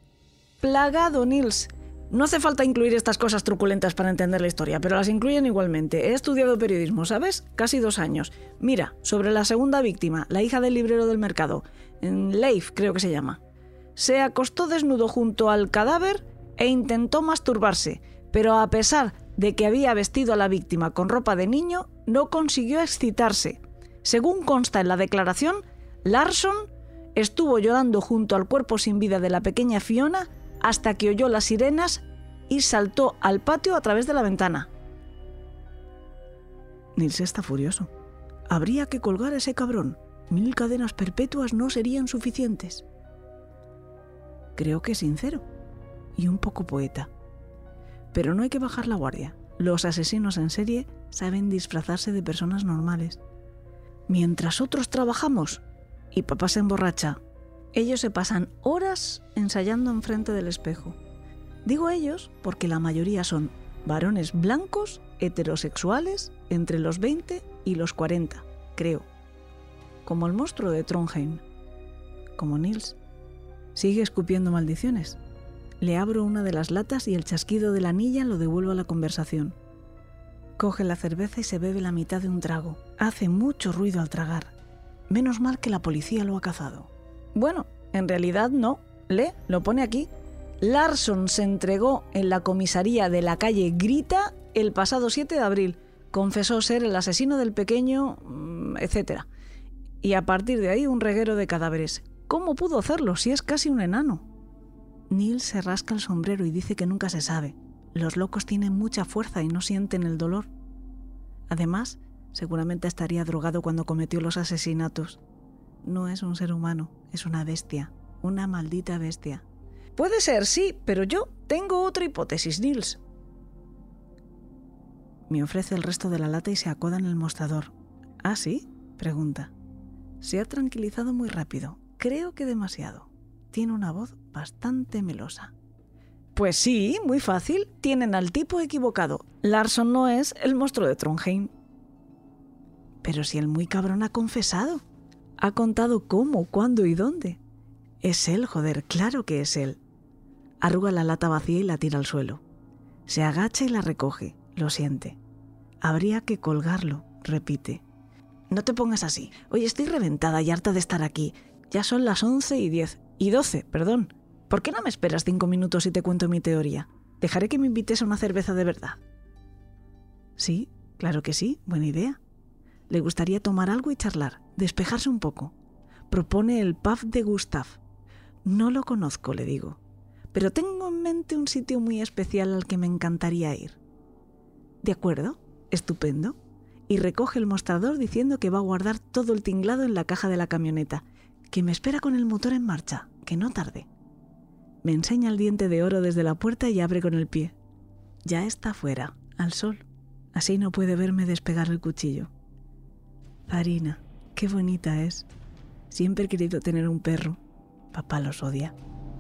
Plagado, Nils. No hace falta incluir estas cosas truculentas para entender la historia, pero las incluyen igualmente. He estudiado periodismo, ¿sabes? Casi 2 años. Mira, sobre la segunda víctima, la hija del librero del mercado. Leif, creo que se llama. Se acostó desnudo junto al cadáver e intentó masturbarse, pero a pesar de que había vestido a la víctima con ropa de niño, no consiguió excitarse. Según consta en la declaración, Larsson estuvo llorando junto al cuerpo sin vida de la pequeña Fiona hasta que oyó las sirenas y saltó al patio a través de la ventana. Nils está furioso. Habría que colgar a ese cabrón. 1000 cadenas perpetuas no serían suficientes. Creo que es sincero y un poco poeta. Pero no hay que bajar la guardia. Los asesinos en serie saben disfrazarse de personas normales. Mientras otros trabajamos y papá se emborracha, ellos se pasan horas ensayando enfrente del espejo. Digo ellos porque la mayoría son varones blancos, heterosexuales, entre los 20 y los 40, creo. Como el monstruo de Trondheim. Como Nils. Sigue escupiendo maldiciones. Le abro una de las latas y el chasquido de la anilla lo devuelvo a la conversación. Coge la cerveza y se bebe la mitad de un trago. Hace mucho ruido al tragar. Menos mal que la policía lo ha cazado. Bueno, en realidad no. Lo pone aquí. Larsson se entregó en la comisaría de la calle Grita el pasado 7 de abril. Confesó ser el asesino del pequeño, etc. Y a partir de ahí un reguero de cadáveres. ¿Cómo pudo hacerlo si es casi un enano? Nils se rasca el sombrero y dice que nunca se sabe. Los locos tienen mucha fuerza y no sienten el dolor. Además, seguramente estaría drogado cuando cometió los asesinatos. No es un ser humano, es una bestia, una maldita bestia. Puede ser, sí, pero yo tengo otra hipótesis, Nils. Me ofrece el resto de la lata y se acoda en el mostrador. ¿Ah, sí?, pregunta. Se ha tranquilizado muy rápido, creo que demasiado. Tiene una voz bastante melosa. Pues sí, muy fácil, tienen al tipo equivocado. Larsson no es el monstruo de Trondheim. Pero si el muy cabrón ha confesado. Ha contado cómo, cuándo y dónde. Es él, joder, claro que es él. Arruga la lata vacía y la tira al suelo. Se agacha y la recoge, lo siente. Habría que colgarlo, repite. No te pongas así. Oye, estoy reventada y harta de estar aquí. Ya son las 11:10. Y 12, perdón. ¿Por qué no me esperas 5 minutos y te cuento mi teoría? Dejaré que me invites a una cerveza de verdad. Sí, claro que sí, buena idea. Le gustaría tomar algo y charlar, despejarse un poco. Propone el pub de Gustav. No lo conozco, le digo, pero tengo en mente un sitio muy especial al que me encantaría ir. De acuerdo, estupendo. Y recoge el mostrador diciendo que va a guardar todo el tinglado en la caja de la camioneta, que me espera con el motor en marcha, que no tarde. Me enseña el diente de oro desde la puerta y abre con el pie. Ya está fuera, al sol. Así no puede verme despegar el cuchillo. Zarina, qué bonita es. Siempre he querido tener un perro. Papá los odia.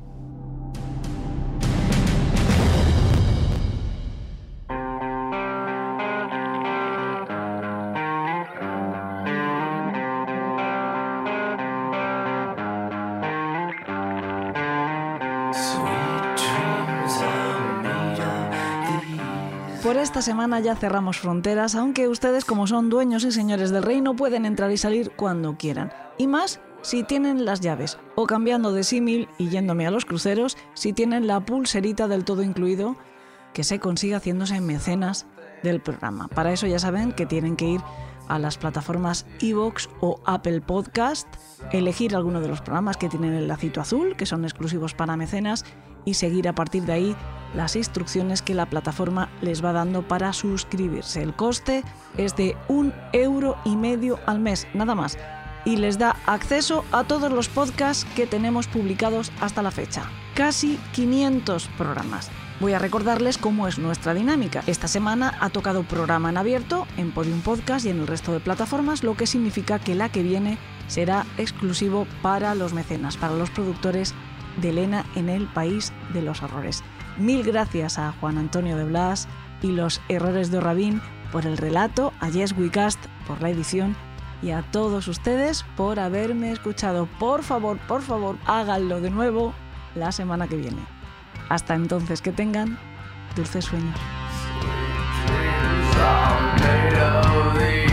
Por esta semana ya cerramos fronteras, aunque ustedes, como son dueños y señores del reino, pueden entrar y salir cuando quieran. Y más si tienen las llaves, o cambiando de símil y yéndome a los cruceros, si tienen la pulserita del todo incluido, que se consigue haciéndose mecenas del programa. Para eso ya saben que tienen que ir a las plataformas iVoox o Apple Podcast, elegir alguno de los programas que tienen el lacito azul, que son exclusivos para mecenas, y seguir a partir de ahí las instrucciones que la plataforma les va dando para suscribirse. El coste es de 1,5 € al mes, nada más, y les da acceso a todos los podcasts que tenemos publicados hasta la fecha. Casi 500 programas. Voy a recordarles cómo es nuestra dinámica. Esta semana ha tocado programa en abierto, en Podium Podcast y en el resto de plataformas, lo que significa que la que viene será exclusivo para los mecenas, para los productores de Elena en el País de los Horrores. Mil gracias a Juan Antonio de Blas y los Errores de Orrabín por el relato, a Yes We Cast por la edición y a todos ustedes por haberme escuchado. Por favor, háganlo de nuevo la semana que viene. Hasta entonces, que tengan dulces sueños.